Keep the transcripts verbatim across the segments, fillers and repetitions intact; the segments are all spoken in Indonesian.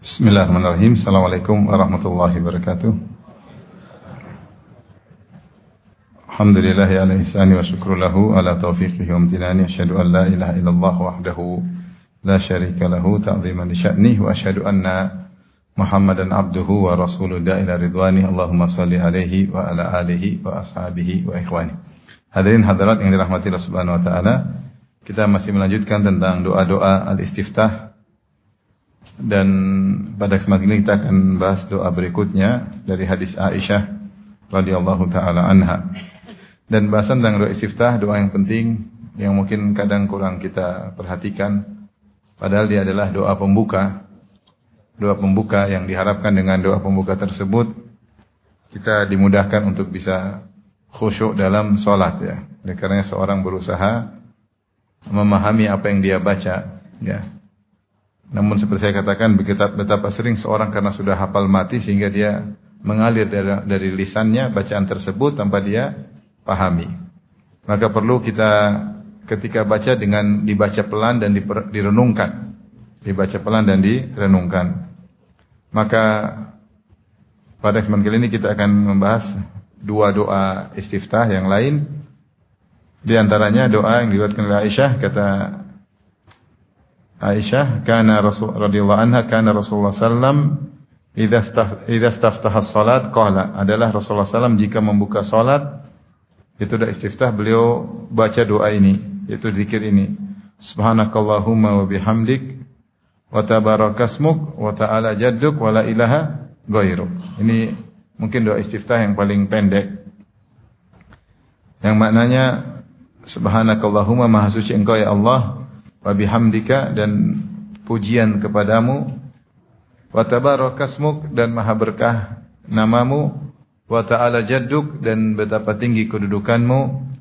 Bismillahirrahmanirrahim. Assalamualaikum warahmatullahi wabarakatuh. Alhamdulillah ala ihsani wa syukru lahu ala taufiqihi wa amtinani. Asyhadu an la ilaha illallah wahdahu la syarika lahu ta'ziman li sya'nihi wa asyhadu anna Muhammadan abduhu wa rasuluhu da'ila ridwani. Allahumma salli alaihi wa ala alihi wa ashabihi wa ikhwani. Hadirin hadirat yang dirahmati Allah Subhanahu wa taala, kita masih melanjutkan tentang doa-doa al-istiftah. Dan pada kesempatan ini kita akan bahas doa berikutnya dari hadis Aisyah radhiyallahu taala anha. Dan bahasan tentang doa istiftah, doa yang penting yang mungkin kadang kurang kita perhatikan, padahal dia adalah doa pembuka. Doa pembuka yang diharapkan dengan doa pembuka tersebut kita dimudahkan untuk bisa khusyuk dalam salat ya. Oleh karena seorang berusaha memahami apa yang dia baca ya. Namun seperti saya katakan, betapa, betapa sering seorang karena sudah hafal mati sehingga dia mengalir dari, dari lisannya bacaan tersebut tanpa dia pahami. Maka perlu kita ketika baca dengan dibaca pelan dan diper, direnungkan. Dibaca pelan dan direnungkan. Maka pada kesempatan kali ini kita akan membahas dua doa istiftah yang lain. Di antaranya doa yang diriwayatkan oleh Aisyah, kata Aisyah, kana Rasul radhiyallahu anha, kana Rasulullah sallam idza idza istaftaha as-salat qala, adalah Rasulullah sallam jika membuka salat itu dah istiftah, beliau baca doa ini, yaitu zikir ini. Subhanakallahumma wa bihamdik wa tabarakasmuk wa ta'ala jadduk wa la ilaha ghairuk. Ini mungkin doa istiftah yang paling pendek, yang maknanya subhanakallahumma, maha suci engkau ya Allah, wa bihamdika, dan pujian kepadamu, wa tabarakasmuk, dan maha berkah namamu, wa ta'ala jadduk, dan betapa tinggi kedudukanmu,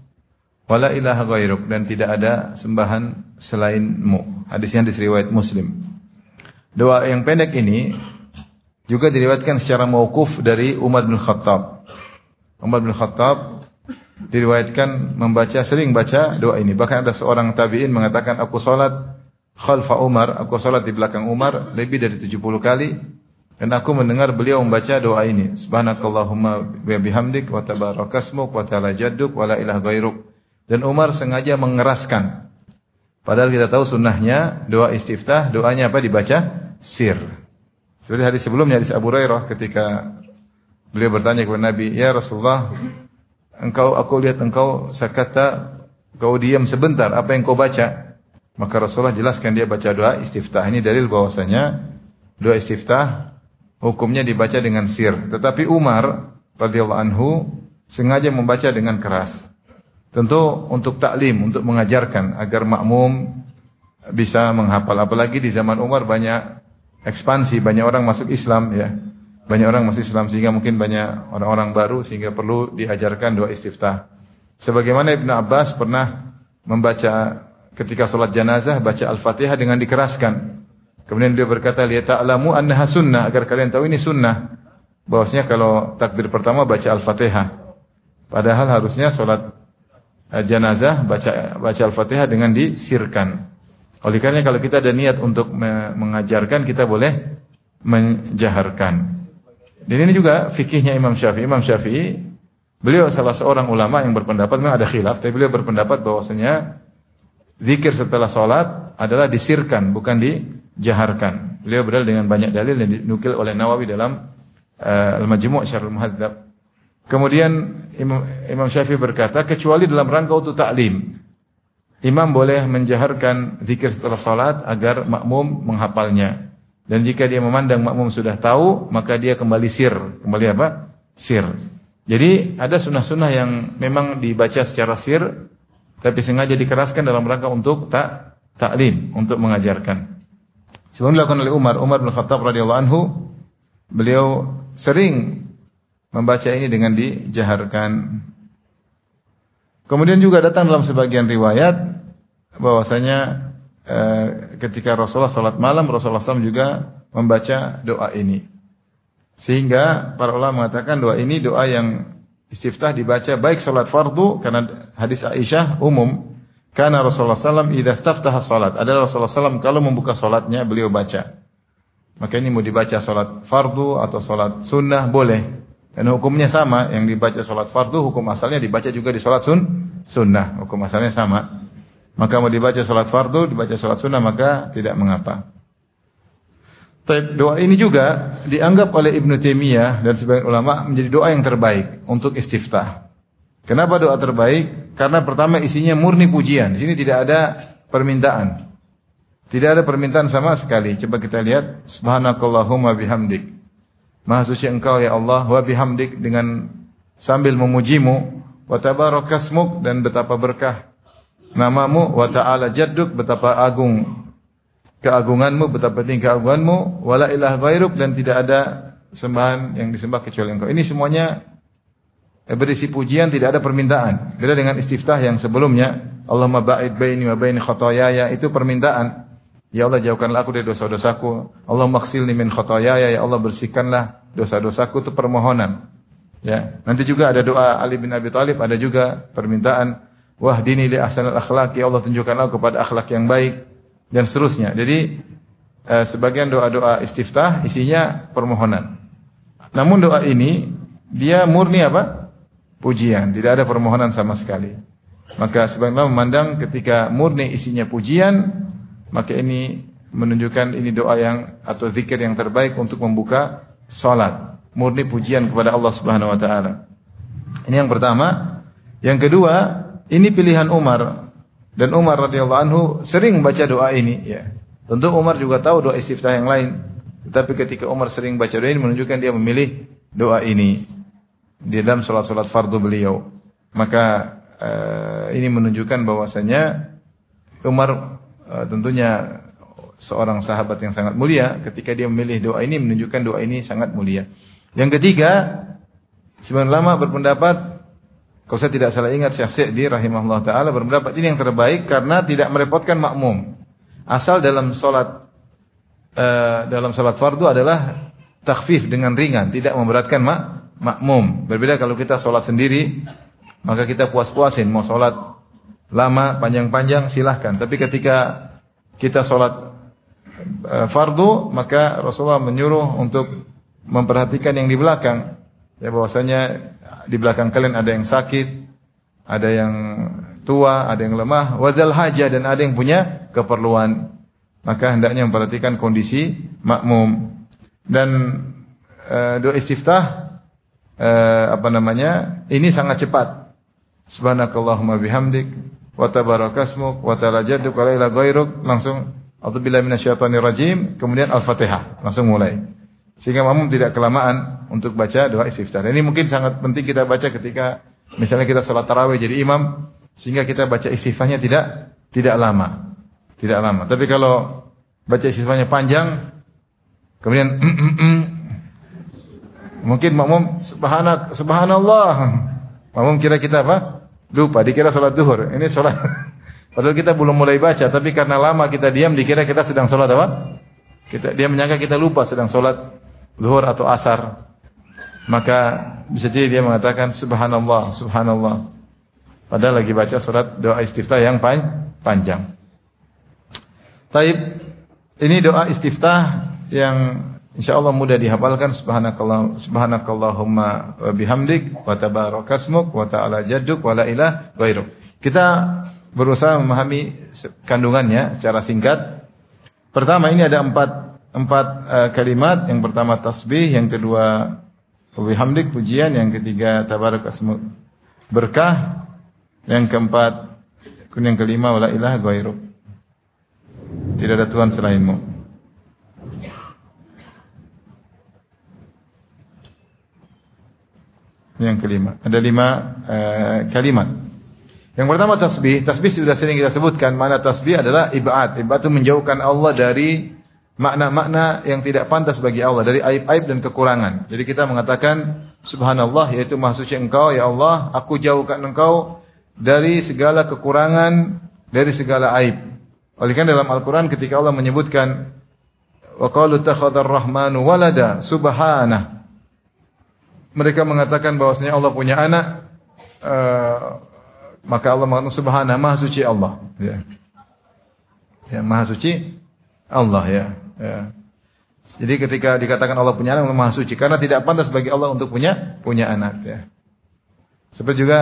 wa la ilaha ghairuk, dan tidak ada sembahan selainmu. Hadisnya hadis riwayat Muslim. Doa yang pendek ini juga diriwayatkan secara mauquf dari Umar bin Khattab. Umar bin Khattab diriwayatkan membaca, sering baca doa ini. Bahkan ada seorang tabi'in mengatakan, aku salat khalfa Umar, aku salat di belakang Umar lebih dari tujuh puluh kali, dan aku mendengar beliau membaca doa ini. Subhanakallahumma wa bihamdik wa tabarakasmuk wa ta'ala jadduk wa la ilaha ghairuk. Dan Umar sengaja mengeraskan. Padahal kita tahu sunnahnya doa istiftah, doanya apa? Dibaca sir. Seperti hadis sebelumnya, hadis Abu Hurairah ketika beliau bertanya kepada Nabi, ya Rasulullah, engkau, aku lihat engkau sakata, kau diam sebentar, apa yang kau baca? Maka Rasulullah jelaskan dia baca doa istiftah. Ini dalil bahwasanya doa istiftah hukumnya dibaca dengan sir. Tetapi Umar radhiyallahu anhu sengaja membaca dengan keras. Tentu untuk taklim, untuk mengajarkan agar makmum bisa menghafal. Apalagi di zaman Umar banyak ekspansi, banyak orang masuk Islam ya. Banyak orang masih Islam sehingga mungkin banyak orang-orang baru sehingga perlu diajarkan doa istiftah. Sebagaimana Ibnu Abbas pernah membaca ketika sholat jenazah baca Al-Fatihah dengan dikeraskan. Kemudian dia berkata, "Li ta'lamu annaha sunnah," agar kalian tahu ini sunnah. Bahwasanya kalau takbir pertama baca Al-Fatihah. Padahal harusnya sholat jenazah baca baca Al-Fatihah dengan disirkan. Oleh karena kalau kita ada niat untuk mengajarkan, kita boleh menjaharkan. Dan ini juga fikihnya Imam Syafi'i. Imam Syafi'i, beliau salah seorang ulama yang berpendapat, memang ada khilaf, tapi beliau berpendapat bahwasanya zikir setelah salat adalah disirkan, bukan dijaharkan. Beliau berdalil dengan banyak dalil yang dinukil oleh Nawawi dalam uh, Al-Majmu' Syarh Al-Muhadzab. Kemudian Imam, Imam Syafi'i berkata, kecuali dalam rangka untuk taklim, imam boleh menjaharkan zikir setelah salat agar makmum menghafalnya. Dan jika dia memandang makmum sudah tahu, maka dia kembali sir. Kembali apa? Sir. Jadi ada sunnah-sunnah yang memang dibaca secara sir, tapi sengaja dikeraskan dalam rangka untuk tak taklim, untuk mengajarkan. Sebelum dilakukan oleh Umar, Umar bin Khattab radhiyallahu anhu, beliau sering membaca ini dengan dijaharkan. Kemudian juga datang dalam sebagian riwayat bahwasanya Uh, ketika Rasulullah salat malam, Rasulullah shallallahu alaihi wasallam juga membaca doa ini. Sehingga para ulama mengatakan doa ini doa yang istiftah dibaca baik salat fardu, karena hadis Aisyah umum, karena Rasulullah shallallahu alaihi wasallam idza istaftaha salat, adalah Rasulullah shallallahu alaihi wasallam kalau membuka salatnya beliau baca. Maka ini mau dibaca salat fardu atau salat sunnah boleh. Dan hukumnya sama, yang dibaca salat fardu hukum asalnya dibaca juga di salat sun sunnah, hukum asalnya sama. Maka mau dibaca salat fardu, dibaca salat sunnah maka tidak mengapa. Tapi doa ini juga dianggap oleh Ibnu Taimiyah dan sebagian ulama menjadi doa yang terbaik untuk istiftah. Kenapa doa terbaik? Karena pertama isinya murni pujian. Di sini tidak ada permintaan. Tidak ada permintaan sama sekali. Coba kita lihat, subhanakallahumma bihamdik. Maha suci engkau ya Allah, wa bihamdik, dengan sambil memujimu, wa tabarakasmuk, dan betapa berkah namamu, wa ta'ala jadduk, betapa agung keagunganmu, betapa tinggi keagunganmu, wala ilaha ghairuk, dan tidak ada sembahan yang disembah kecuali engkau. Ini semuanya berisi pujian, tidak ada permintaan. Beda dengan istiftah yang sebelumnya, Allahumma ba'id baini wa baini khotoyaya, itu permintaan. Ya Allah, jauhkanlah aku dari dosa-dosaku. Allahumma khsilni min khotoyaya, ya Allah bersihkanlah dosa-dosaku, itu permohonan. Ya, nanti juga ada doa Ali bin Abi Thalib, ada juga permintaan, wahdini li ahsanil akhlaq, ya Allah tunjukkanlah kepada akhlak yang baik, dan seterusnya. Jadi eh, sebagian doa-doa istiftah isinya permohonan. Namun doa ini dia murni apa? Pujian, tidak ada permohonan sama sekali. Maka sebagian memandang ketika murni isinya pujian, maka ini menunjukkan ini doa yang atau zikir yang terbaik untuk membuka salat, murni pujian kepada Allah Subhanahu wa taala. Ini yang pertama. Yang kedua, ini pilihan Umar, dan Umar radhiyallahu anhu sering membaca doa ini, ya. Tentu Umar juga tahu doa istiftah yang lain, tetapi ketika Umar sering baca doa ini menunjukkan dia memilih doa ini di dalam salat-salat fardu beliau. Maka uh, ini menunjukkan bahwasanya Umar uh, tentunya seorang sahabat yang sangat mulia. Ketika dia memilih doa ini menunjukkan doa ini sangat mulia. Yang ketiga, sebagian ulama berpendapat, kalau saya tidak salah ingat, Syekh Sa'di rahimahullah taala berpendapat ini yang terbaik karena tidak merepotkan makmum. Asal dalam salat uh, dalam salat fardu adalah takhfif dengan ringan, tidak memberatkan mak makmum. Berbeda kalau kita salat sendiri, maka kita puas-puasin, mau salat lama, panjang-panjang silahkan. Tapi ketika kita salat uh, fardu, maka Rasulullah menyuruh untuk memperhatikan yang di belakang. Ya, bahwasanya di belakang kalian ada yang sakit, ada yang tua, ada yang lemah, wadzal hajah, dan ada yang punya keperluan. Maka hendaknya memperhatikan kondisi makmum. Dan uh, doa istiftah uh, apa namanya? Ini sangat cepat. Subhanakallahumma bihamdik wa tabarakasmuk wa ta'ala jadduk wa la ilaha ghairuk, langsung a'udzubillahi minasyaitonir rajim, kemudian Al-Fatihah, langsung mulai. Sehingga makmum tidak kelamaan untuk baca doa istiftah. Ini mungkin sangat penting kita baca ketika misalnya kita salat tarawih jadi imam, sehingga kita baca istiftahnya tidak tidak lama. Tidak lama. Tapi kalau baca istiftahnya panjang, kemudian mm, mm, mm, mungkin makmum subhanak subhanallah. Makmum kira kita apa? Lupa, dikira salat zuhur. Ini salat padahal kita belum mulai baca, tapi karena lama kita diam dikira kita sedang salat apa? Kita dia menyangka kita lupa sedang salat zuhur atau asar. Maka bisa jadi dia mengatakan subhanallah, subhanallah, padahal lagi baca surat doa istiftah yang panjang. Taib, ini doa istiftah yang insyaallah mudah dihafalkan. Subhanakallah, subhanakallahumma wa bihamdik wa tabarakasmuk wa ta'ala jadduk wa la ilaha ghairuk. Kita berusaha memahami kandungannya secara singkat. Pertama, ini ada empat empat uh, kalimat. Yang pertama tasbih, yang kedua bihamdik pujian, yang ketiga tabarakasmuk berkah, yang keempat, yang kelima wala ilaha ghairuk, tidak ada Tuhan selainmu. Yang kelima, ada lima uh, kalimat. Yang pertama tasbih. Tasbih sudah sering kita sebutkan. Makna tasbih adalah ibad. Ibad itu menjauhkan Allah dari makna-makna yang tidak pantas bagi Allah, dari aib-aib dan kekurangan. Jadi kita mengatakan subhanallah, yaitu maha suci engkau ya Allah, aku jauhkan engkau dari segala kekurangan, dari segala aib. Oleh karena dalam Al-Quran ketika Allah menyebutkan wa qalu takhadar rahmanu walada subhanah, mereka mengatakan bahwasanya Allah punya anak, uh, maka Allah mengatakan subhanah, maha suci Allah, ya. Ya, maha suci Allah, ya. Ya. Jadi ketika dikatakan Allah punya anak, Maha suci karena tidak pantas bagi Allah untuk punya punya anak ya. Seperti juga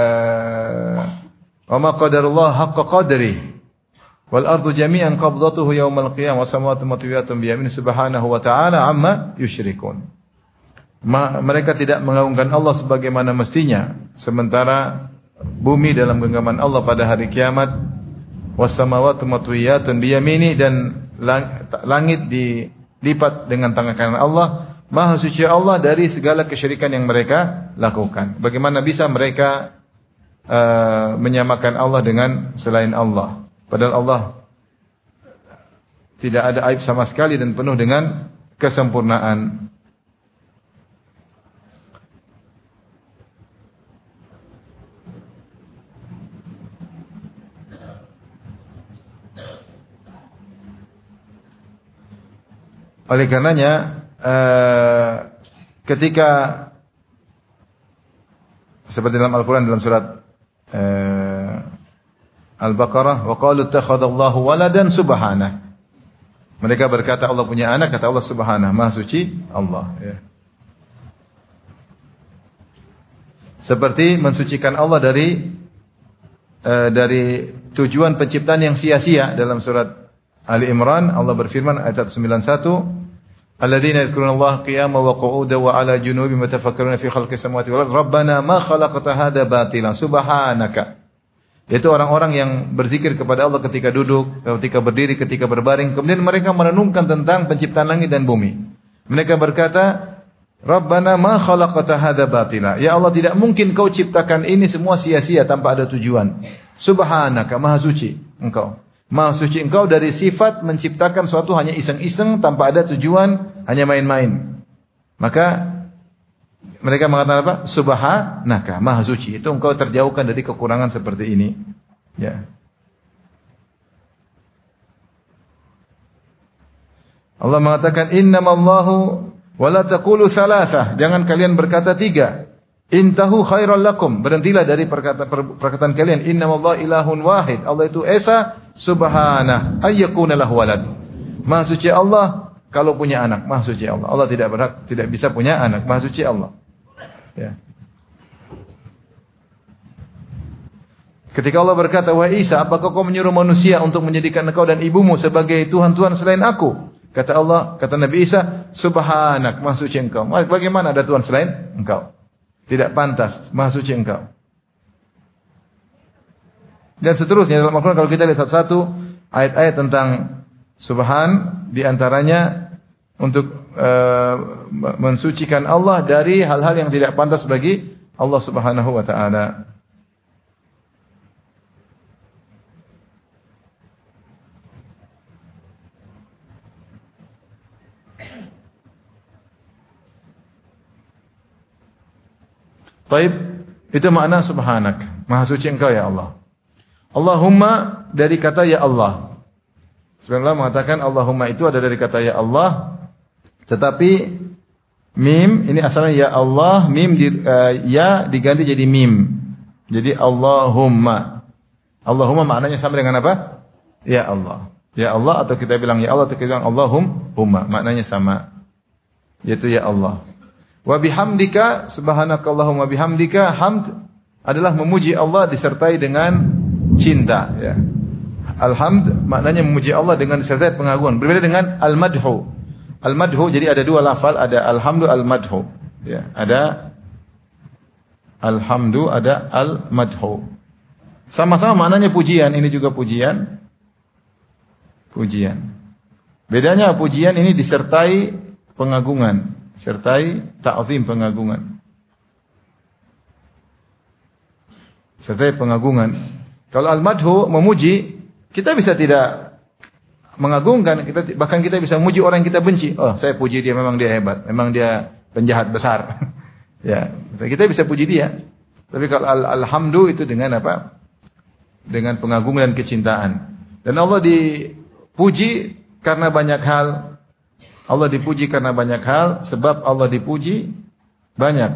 wa ma qadarullah haqqa qadri wal ardu jami'an qabdatuhu yaumal qiyamah was samawati matwiyatun bi yaminihi subhanahu wa ta'ala amma yusyrikun. Mereka tidak mengagungkan Allah sebagaimana mestinya, sementara bumi dalam genggaman Allah pada hari kiamat, was samawati matwiyatun bi yaminihi, dan langit dilipat dengan tangan kanan Allah. Maha suci Allah dari segala kesyirikan yang mereka lakukan. Bagaimana bisa mereka uh, menyamakan Allah dengan selain Allah? Padahal Allah tidak ada aib sama sekali dan penuh dengan kesempurnaan. Oleh karenanya, Uh, ketika seperti dalam Al-Quran dalam surat uh, Al-Baqarah, wa qalu ittakhadallahu waladan subhanah. Mereka berkata Allah punya anak, kata Allah subhanah, maha suci Allah ya. Seperti mensucikan Allah dari uh, dari tujuan penciptaan yang sia-sia. Dalam surat Ali Imran Allah berfirman ayat sembilan puluh satu, alladzina yadhkurunallaha qiyaman wa qu'udan wa 'ala junubihim yatafakkaruna fi khalqis samawati wal ardi rabbana ma khalaqta hadza batilan subhanaka. Yaitu orang-orang yang berzikir kepada Allah ketika duduk, ketika berdiri, ketika berbaring, kemudian mereka merenungkan tentang penciptaan langit dan bumi. Mereka berkata, rabbana ma khalaqta hadza batila. Ya Allah, tidak mungkin kau ciptakan ini semua sia-sia tanpa ada tujuan. Subhanaka, maha suci engkau. Maha suci engkau dari sifat menciptakan suatu hanya iseng-iseng tanpa ada tujuan, hanya main-main. Maka mereka mengatakan apa? Subhanaka, maha suci. Itu engkau terjauhkan dari kekurangan seperti ini. Ya. Allah mengatakan innamallahu wa la taqulu thalathah. Jangan kalian berkata tiga. Intahu khairal lakum. Berhentilah dari perkataan perkataan kalian. Innamallahu ilahun wahid. Allah itu esa subhanah ayyakuna lahu walad. Maha suci Allah kalau punya anak. Maha suci Allah. Allah tidak berhak, tidak bisa punya anak. Maha suci Allah. Ya. Ketika Allah berkata, wahai Isa, apakah kau menyuruh manusia untuk menjadikan engkau dan ibumu sebagai Tuhan-Tuhan selain aku? Kata Allah, kata Nabi Isa, subhanak, maha suci engkau. Bagaimana ada Tuhan selain engkau? Tidak pantas, maha suci engkau. Dan seterusnya dalam Al-Quran kalau kita lihat satu-satu ayat-ayat tentang subhan, diantaranya untuk uh, mensucikan Allah dari hal-hal yang tidak pantas bagi Allah Subhanahu wa taala. Taib, itu makna subhanak, maha suci engkau ya Allah. Allahumma dari kata ya Allah. Sebenarnya mengatakan Allahumma itu ada dari kata ya Allah, tetapi mim ini asalnya ya Allah, mim di, uh, ya diganti jadi mim. Jadi Allahumma. Allahumma maknanya sama dengan apa? Ya Allah. Ya Allah, atau kita bilang ya Allah, atau kita bilang Allahumma, maknanya sama. Yaitu ya Allah. Wa bihamdika, subhanakallahumma bihamdika, hamd adalah memuji Allah disertai dengan cinta ya. Alhamd maknanya memuji Allah dengan disertai pengagungan. Berbeda dengan al-madhu. Al-madhu jadi ada dua lafal, ada alhamdu, al-madhu. Ya, ada alhamdu, ada al-madhu. Sama-sama maknanya pujian, ini juga pujian. Pujian. Bedanya pujian ini disertai pengagungan, sertai ta'zim, pengagungan. Sertai pengagungan. Kalau al-madhu memuji, kita bisa tidak mengagungkan, kita bahkan kita bisa memuji orang yang kita benci. Oh, saya puji dia, memang dia hebat, memang dia penjahat besar. Ya, kita bisa puji dia. Tapi kalau alhamdu itu dengan apa? Dengan pengagungan dan kecintaan. Dan Allah dipuji karena banyak hal. Allah dipuji karena banyak hal, sebab Allah dipuji banyak.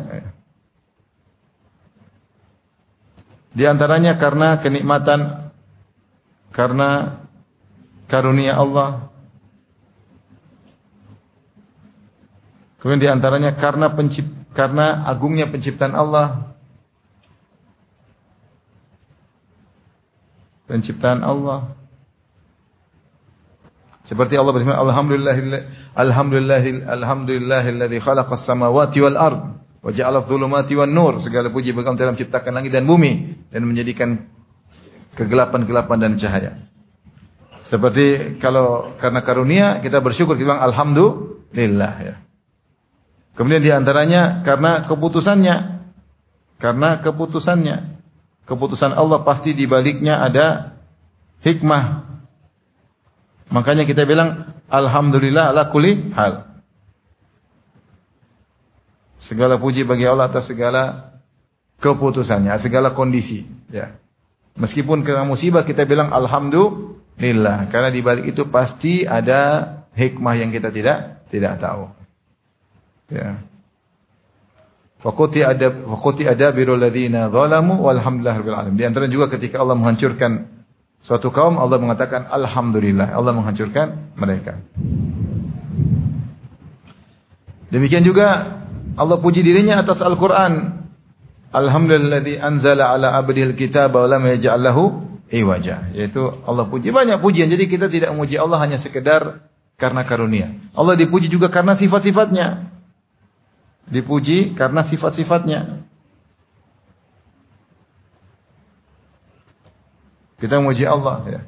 Di antaranya karena kenikmatan, karena karunia Allah. Kemudian di antaranya karena pencipt, karena agungnya penciptaan Allah. Penciptaan Allah. Seperti Allah berfirman, Alhamdulillahilladzi Alhamdulillahil Alhamdulillahilladzi khalaqas samawati wal ard wa ja'ala adh-dhulumati wan nur. Segala puji bagi Allah yang menciptakan langit dan bumi dan menjadikan kegelapan-gelapan dan cahaya. Seperti kalau karena karunia kita bersyukur, kita bilang alhamdulillah ya. Kemudian di antaranya karena keputusannya. Karena keputusannya. Keputusan Allah pasti di baliknya ada hikmah. Makanya kita bilang alhamdulillah ala kulli hal. Segala puji bagi Allah atas segala keputusannya, segala kondisi, ya. Meskipun kena musibah kita bilang alhamdulillah, karena di balik itu pasti ada hikmah yang kita tidak tidak tahu. Ya. Faquti adab faquti adabirul ladzina zalamu walhamdulillahi rabbil alamin. Di antara juga ketika Allah menghancurkan suatu kaum, Allah mengatakan alhamdulillah, Allah menghancurkan mereka. Demikian juga Allah puji dirinya atas Al-Qur'an. Alhamdulilladzi anzala ala abdihil kitaba wa lam yaj'al lahu iwaja. Yaitu Allah puji banyak pujian. Jadi kita tidak memuji Allah hanya sekedar karena karunia. Allah dipuji juga karena sifat-sifatnya. Dipuji karena sifat-sifatnya. Kita memuji Allah ya.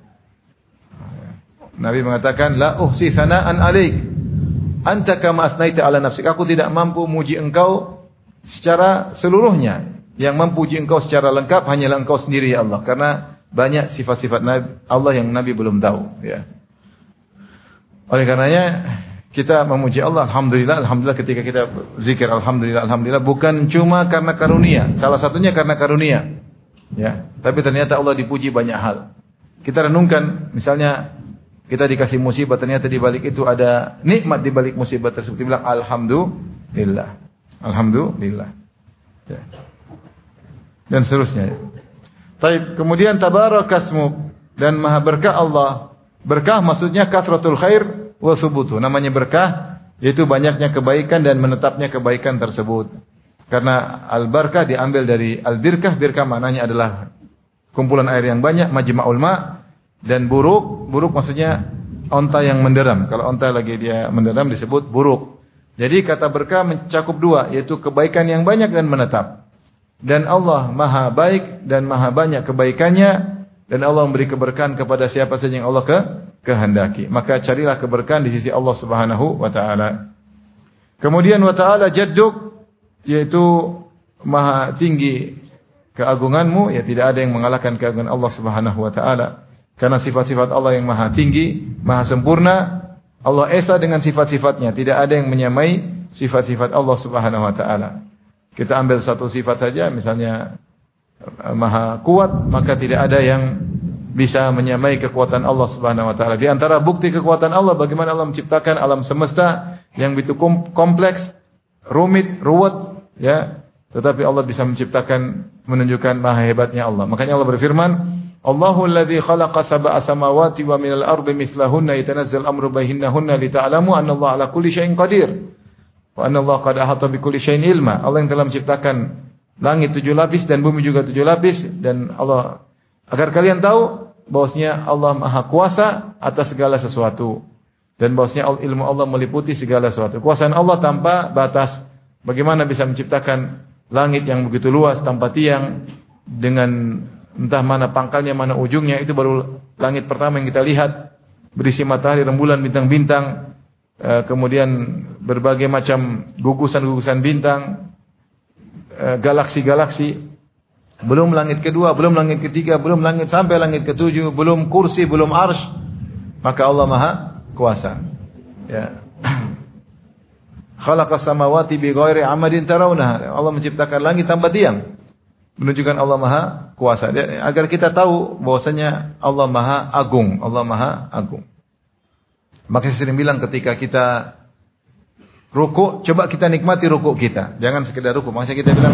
Nabi mengatakan la uhsi thana'an 'alaik anta kama asnaita 'ala nafsik. Aku tidak mampu memuji engkau secara seluruhnya. Yang mempuji engkau secara lengkap hanyalah engkau sendiri ya Allah, karena banyak sifat-sifat Allah yang Nabi belum tahu ya. Oleh karenanya kita memuji Allah, alhamdulillah, alhamdulillah ketika kita zikir alhamdulillah, alhamdulillah bukan cuma karena karunia, salah satunya karena karunia. Ya, tapi ternyata Allah dipuji banyak hal. Kita renungkan, misalnya kita dikasih musibah, ternyata di balik itu ada nikmat di balik musibah tersebut. Dibilang alhamdulillah. Alhamdulillah. Ya. Dan seterusnya. Baik, kemudian tabarakasmu dan maha berkah Allah. Berkah maksudnya kathratul khair wa thubutu. Namanya berkah yaitu banyaknya kebaikan dan menetapnya kebaikan tersebut. Karena al-barakah diambil dari al-birkah. Birkah maknanya adalah kumpulan air yang banyak, majma'ul ma'. Dan buruk, buruk maksudnya onta yang menderam. Kalau onta lagi dia menderam disebut buruk. Jadi kata berkah mencakup dua, yaitu kebaikan yang banyak dan menetap. Dan Allah maha baik dan maha banyak kebaikannya. Dan Allah memberi keberkahan kepada siapa saja yang Allah ke kehendaki. Maka carilah keberkahan di sisi Allah subhanahu wa ta'ala. Kemudian wa ta'ala jadduk, yaitu maha tinggi keagunganmu. Ya tidak ada yang mengalahkan keagungan Allah subhanahu wa ta'ala. Karena sifat-sifat Allah yang maha tinggi, maha sempurna. Allah esa dengan sifat-sifatnya. Tidak ada yang menyamai sifat-sifat Allah subhanahu wa ta'ala. Kita ambil satu sifat saja, misalnya maha kuat, maka tidak ada yang bisa menyamai kekuatan Allah subhanahu wa ta'ala. Di antara bukti kekuatan Allah, bagaimana Allah menciptakan alam semesta yang begitu kompleks, rumit, ruwet, ya. Tetapi Allah bisa menciptakan, menunjukkan maha hebatnya Allah. Makanya Allah berfirman, Allahu alladhi khalaqa sab'a samawati wa minal ardi mithlahunna yatanazzal amru bainahunna lita'lamu anna Allah ala kulli syai'in qadir wa anna Allah qad ahata bi kulli syai'in ilma. Allah yang telah menciptakan langit tujuh lapis dan bumi juga tujuh lapis, dan Allah agar kalian tahu bahwasanya Allah Maha Kuasa atas segala sesuatu, dan bahwasanya ilmu Allah meliputi segala sesuatu. Kuasaan Allah tanpa batas. Bagaimana bisa menciptakan langit yang begitu luas tanpa tiang, dengan entah mana pangkalnya, mana ujungnya. Itu baru langit pertama yang kita lihat, berisi matahari, rembulan, bintang-bintang, e, kemudian berbagai macam gugusan-gugusan bintang, e, galaksi-galaksi. Belum langit kedua, belum langit ketiga, belum langit sampai langit ketujuh, belum kursi, belum arsy. Maka Allah Maha Kuasa. Ya. Khalaqas samawati bighairi amadin tarawnaha. Allah menciptakan langit tanpa tiang, menunjukkan Allah Maha Kuasa. Agar kita tahu bahwasanya Allah Maha Agung, Allah Maha Agung. Maka saya sering bilang ketika kita rukuk, coba kita nikmati rukuk kita. Jangan sekedar rukuk. Makanya kita bilang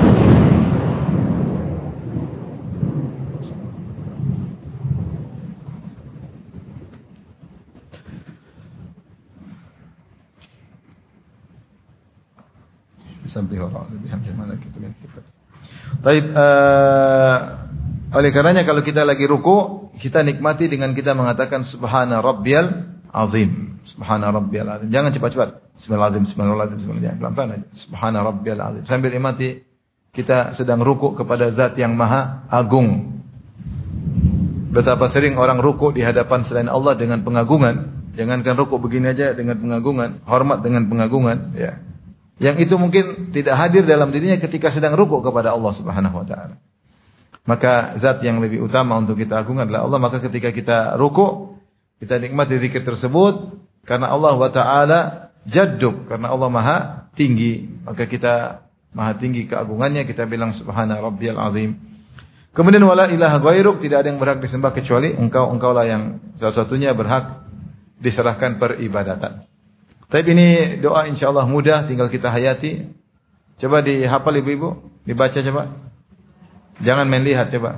Sabbihu bihamdihi malaikatu min sifat. Baik, uh, oleh karenanya kalau kita lagi ruku, kita nikmati dengan kita mengatakan subhana rabbiyal azim. Subhana rabbiyal azim. Jangan cepat-cepat. Bismillahirrahmanirrahim, bismillahirrahmanirrahim, bismillahirrahmanirrahim. Pelan-pelan aja. Subhana rabbiyal azim. Sambil nikmati kita sedang ruku kepada zat yang maha agung. Betapa sering orang ruku di hadapan selain Allah dengan pengagungan. Jangankan ruku begini aja dengan pengagungan, hormat dengan pengagungan, ya. Yang itu mungkin tidak hadir dalam dirinya ketika sedang ruku kepada Allah Subhanahu wa taala. Maka zat yang lebih utama untuk kita agungkan adalah Allah. Maka ketika kita ruku, kita nikmati zikir tersebut karena Allah wa taala jaddub, karena Allah maha tinggi. Maka kita maha tinggi keagungannya, kita bilang subhana rabbiyal azim. Kemudian wala ilaha ghairuk, tidak ada yang berhak disembah kecuali Engkau. Engkaulah yang salah-satunya berhak diserahkan peribadatan. Tapi ini doa insyaallah mudah, tinggal kita hayati. Coba dihafal ibu-ibu, dibaca coba. Jangan main lihat coba.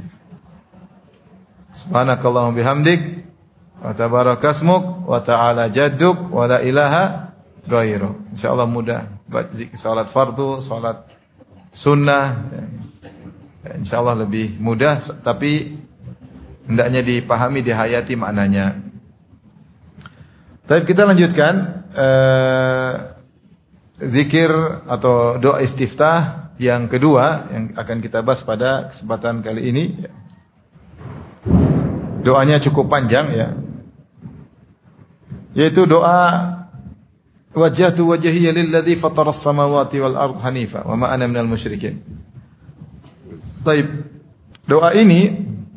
Subhanakallahumma bihamdik wa tabarakasmuk wa ta'ala jadduk wa la ilaha ghairuk. Insyaallah mudah. Salat fardu, salat sunnah, insyaallah lebih mudah, tapi hendaknya dipahami, dihayati maknanya. Baik, kita lanjutkan uh, zikir atau doa istiftah yang kedua yang akan kita bahas pada kesempatan kali ini. Doanya cukup panjang ya. Yaitu doa wajjahtu wajhiya lilladzi fatara as-samawati wal ard hanifa wa ma ana minal musyrikin. Baik. Doa ini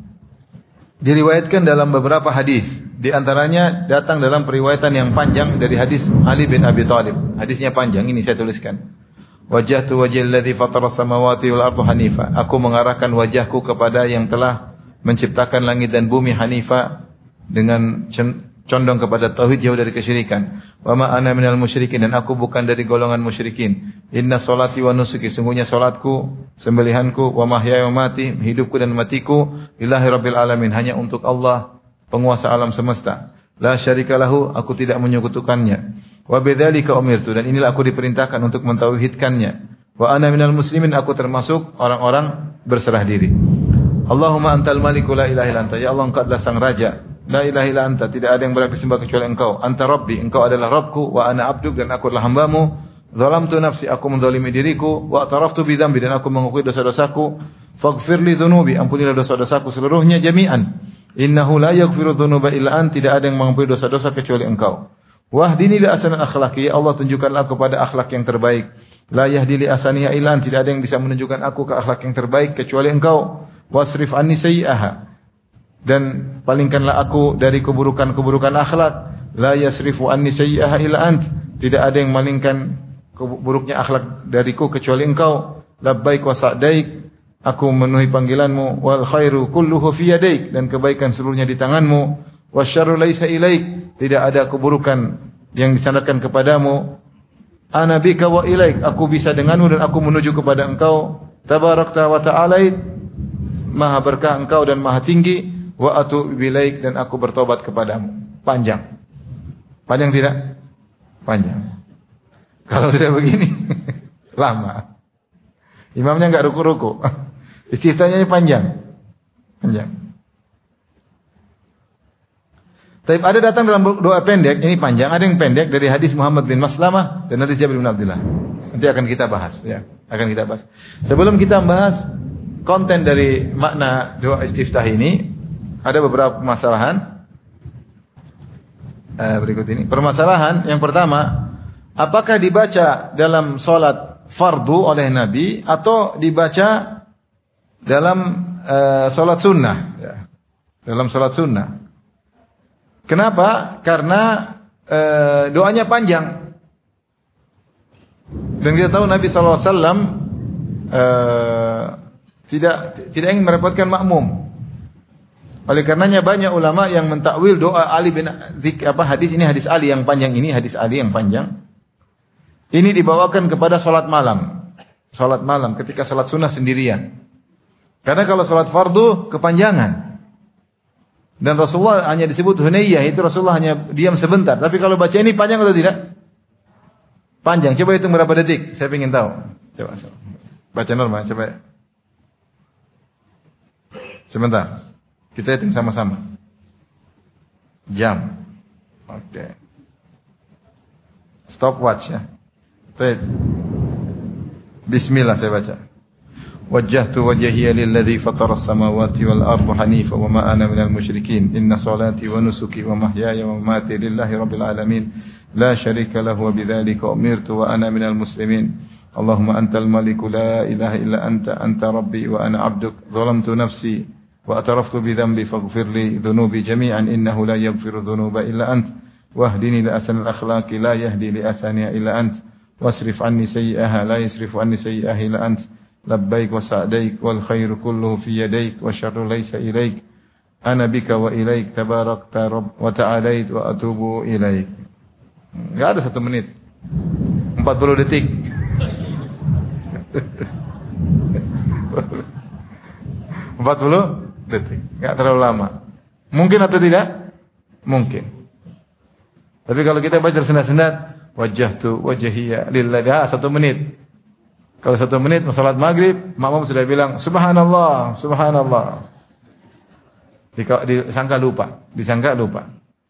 diriwayatkan dalam beberapa hadis. Di antaranya datang dalam periwayatan yang panjang dari hadis Ali bin Abi Thalib. Hadisnya panjang, ini saya tuliskan. Wajjahtu wajhal ladzi fatara as-samawati wal ardh hanifa. Aku mengarahkan wajahku kepada yang telah menciptakan langit dan bumi hanifa, dengan condong kepada tauhid, jauh dari kesyirikan. Wa ma ana minal musyrikin, dan aku bukan dari golongan musyrikin. Inna salati wa nusuki, sungguhnya salatku, sembelihanku, wa mahyaya wa mati, hidupku dan matiku, lillahi rabbil alamin, hanya untuk Allah, penguasa alam semesta. La syarika lahu, aku tidak menyekutukannya. Wa bidzalika umirtu, dan inilah aku diperintahkan untuk mentauhidkannya. Wa ana minal muslimin, aku termasuk orang-orang berserah diri. Allahumma antal maliku la ilaha illa anta, ya Allah engkau adalah sang raja. La ilaha illa anta, tidak ada yang berhak disembah kecuali engkau. Anta rabbi, engkau adalah Rabbku, wa ana abduk, dan aku adalah hambamu. Zalamtu nafsi, aku menzalimi diriku, wa ataraftu bi dzambi, dan aku mengakui dosa-dosaku. Faghfir li dzunubi, ampunilah dosa-dosaku seluruhnya jami'an. Innahu la yaghfiru dzunuba illa ant, tidak ada yang mengampuni dosa-dosa kecuali engkau. Wahdini li ahsanil akhlaqi, ya Allah tunjukkanlah aku pada akhlak yang terbaik. La yahdi li ahsaniha illa ant, tidak ada yang bisa menunjukkan aku ke akhlak yang terbaik kecuali engkau. Wasrif anni sayyi'aha, dan palingkanlah aku dari keburukan-keburukan akhlak. La yasrifu anni sayyi'aha illa ant, tidak ada yang malingkan buruknya akhlak dariku kecuali engkau. Labbaik wa sa'daik, aku memenuhi panggilanmu. Wal khairu kulluhu fi yadaik, dan kebaikan seluruhnya di tanganmu. Wasyarru laisa ilaik, tidak ada keburukan yang disandarkan kepadamu. Ana bika wa ilaik, aku bisa denganmu dan aku menuju kepada engkau. Tabarakta wa ta'alait, maha berkah engkau dan maha tinggi. Wa atu bilaik, dan aku bertobat kepadamu. Panjang. Panjang tidak? Panjang. Kalau tidak begini lama. Imamnya enggak ruku-ruku. Istiftahnya panjang. Panjang. Tapi ada datang dalam doa pendek, ini panjang, ada yang pendek dari hadis Muhammad bin Maslamah dan hadis Jabir bin Abdullah. Nanti akan kita bahas ya, akan kita bahas. Sebelum kita bahas konten dari makna doa istiftah ini, ada beberapa permasalahan eh, berikut ini. Permasalahan yang pertama, apakah dibaca dalam salat fardu oleh Nabi atau dibaca dalam uh, salat sunnah? Ya. Dalam salat sunnah. Kenapa? Karena uh, doanya panjang. Dan kita tahu Nabi sallallahu alaihi wasallam uh, tidak tidak ingin merepotkan makmum. Oleh karenanya banyak ulama yang mentakwil doa Ali bin Zik, apa hadis ini hadis Ali yang panjang ini, hadis Ali yang panjang. Ini dibawakan kepada salat malam. Salat malam ketika salat sunnah sendirian. Karena kalau salat fardu kepanjangan. Dan Rasulullah hanya disebut hunayyah, itu Rasulullah hanya diam sebentar. Tapi kalau baca ini panjang atau tidak? Panjang. Coba hitung berapa detik. Saya ingin tahu. Coba. Baca normal. Coba. Sebentar. Kita hitung sama-sama. Jam. Oke. Okay. Stopwatch ya. Baik. Bismillah saya baca. Wajjahtu wajhiya lilladzi fatara as-samawati wal arda hanifa wa ma ana minal musyrikin. Inna salati wa nusuki wa mahyaya wa mamati lillahi rabbil alamin. La syarika lahu wa bidzalika umirtu wa ana minal muslimin. Allahumma antal maliku la ilaha illa anta anta rabbi wa ana 'abduk. Zalamtu nafsi wa ataraftu bi dhanbi faghfir li dhunubi jami'an innahu la yaghfiru dhunuba illa ant. Wahdini li ahsanil akhlaqi la yahdi li ahsaniha illa ant. Wasrif anni sayyi'aha la yasrifu anni sayyi'aha illa ant. Labbaik wa sa'daik wal khairu kulluhu fi yadaik wa syarru laysa ilaik. Ana bika wa ilaik tabarakta rabb wa ta'alait wa atubu ilaik. Enggak ada satu menit. empat puluh detik. empat puluh detik. Enggak terlalu lama. Mungkin atau tidak? Mungkin. Tapi kalau kita baca sendat-sendat, wajjahtu wajhiya lillahi, ah, satu menit. Kalau satu menit salat maghrib, makmum sudah bilang subhanallah, subhanallah. Disangka lupa, disangka lupa.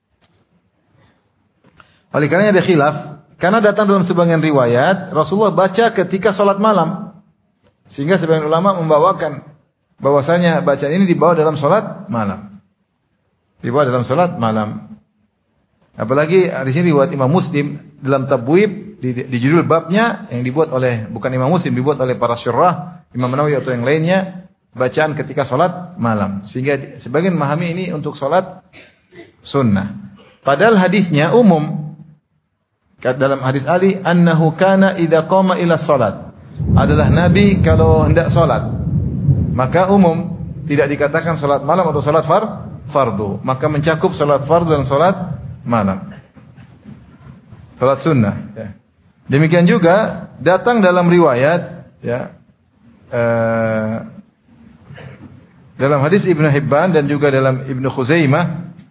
Oleh karena ada khilaf, karena datang dalam sebagian riwayat Rasulullah baca ketika salat malam, sehingga sebagian ulama membawakan bahwasanya bacaan ini dibawa dalam salat malam, dibawa dalam salat malam. Apalagi di sini riwayat Imam Muslim dalam Tabwib di, di judul babnya yang dibuat oleh bukan Imam Muslim, dibuat oleh para syurrah Imam Nawawi atau yang lainnya, bacaan ketika salat malam, sehingga sebagian memahami ini untuk salat sunnah. Padahal hadisnya umum. Dalam hadis Ali, annahu kana idza qama ila salat, adalah Nabi kalau hendak salat, maka umum, tidak dikatakan salat malam atau salat far fardu, maka mencakup salat fardu dan salat malam, salat sunnah ya. Demikian juga datang dalam riwayat ya, eh, dalam hadis Ibnu Hibban dan juga dalam Ibnu Khuzaimah.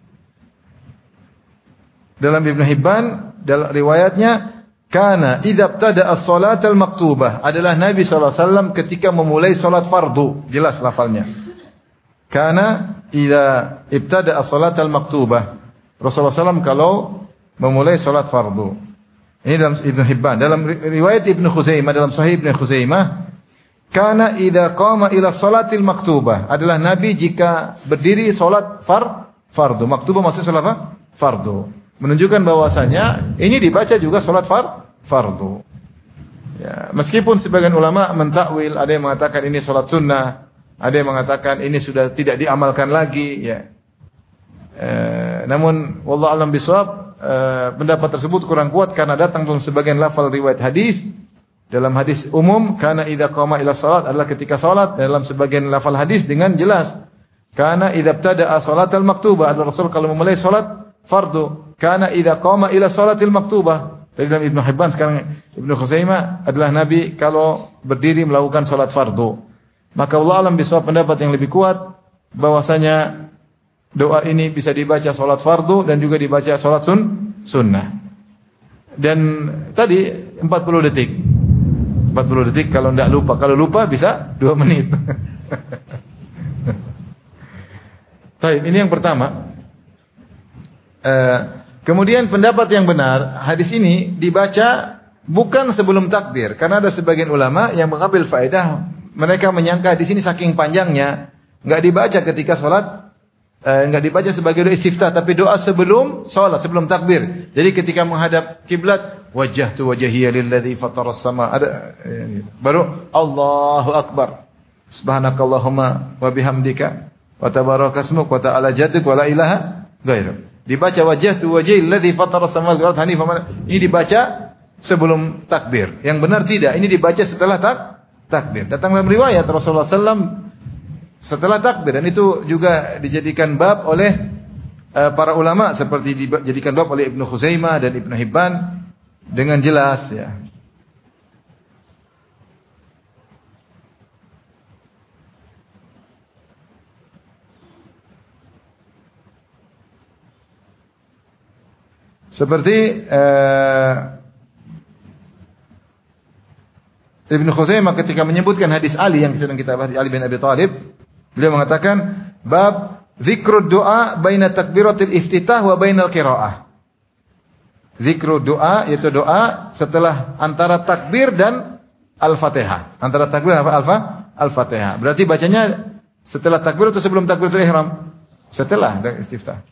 Dalam Ibnu Hibban dalam riwayatnya, kana idza ibtada'a as-salat al-maktubah, adalah Nabi sallallahu alaihi wasallam ketika memulai salat fardu, jelas lafalnya. Kana idza ibtada'a as-salat al-maktubah, Rasulullah sallallahu alaihi wasallam kalau memulai salat fardu. Ini dalam Ibnu Hibban. Dalam riwayat Ibnu Khuzaimah, dalam Sahih Ibnu Khuzaimah, kana idza qama ila salatil maktubah, adalah Nabi jika berdiri salat far fardu. Maktubah maksudnya salat apa? Fardu. Menunjukkan bahwasanya ini dibaca juga salat far fardu. Ya, meskipun sebagian ulama mentakwil, ada yang mengatakan ini salat sunnah, ada yang mengatakan ini sudah tidak diamalkan lagi, ya. E, namun wallahu a'lam bishawab, e, pendapat tersebut kurang kuat karena datang dalam sebagian lafal riwayat hadis. Dalam hadis umum, kana idza qama ila salat, adalah ketika salat. Dalam sebagian lafal hadis dengan jelas, kana idza ibtada'a salatal maktubah, adalah Rasul kalau memulai salat fardu. Kana idza qama ila salatil maktubah. Dari dalam Ibnu Hibban, sekarang Ibnu Khuzaimah, adalah Nabi kalau berdiri melakukan salat fardu. Maka Allah alam bisawab, pendapat yang lebih kuat bahwasanya doa ini bisa dibaca salat fardu dan juga dibaca salat sun sunnah. Dan tadi empat puluh detik. empat puluh detik kalau tidak lupa. Kalau lupa bisa dua menit. Baik, ini yang pertama. Uh, kemudian pendapat yang benar, hadis ini dibaca bukan sebelum takbir, karena ada sebagian ulama yang mengambil faedah, mereka menyangka di sini saking panjangnya enggak dibaca ketika salat, uh, enggak dibaca sebagai doa istiftah, tapi doa sebelum salat, sebelum takbir. Jadi ketika menghadap kiblat, wajjahtu wajhiya lilladzi fataras sama, ada uh, baru Allahu akbar. Subhanakallahumma wa bihamdika wa tabarakasmuk wa ta'ala jadduk wa la ilaha ghairuk. Dibaca wajjahtu wajhiyal ladzi fatara samawati wal arda hanifan. Ini dibaca sebelum takbir. Yang benar tidak, ini dibaca setelah tak takbir. Datang dalam riwayat Rasulullah sallallahu alaihi wasallam setelah takbir, dan itu juga dijadikan bab oleh uh, para ulama, seperti dijadikan bab oleh Ibnu Khuzaimah dan Ibnu Hibban dengan jelas ya. Seperti uh, Ibnu Khuzaimah ketika menyebutkan hadis Ali yang sedang kita bahas, Ali bin Abi Thalib, beliau mengatakan bab zikrud doa baina takbiratil iftitah wa bainal qiraah. Zikrud doa yaitu doa setelah antara takbir dan Al-Fatihah. Antara takbir dan apa? Alfa Al-Fatihah. Berarti bacanya setelah takbir atau sebelum takbiratul ihram? Setelah istiftah.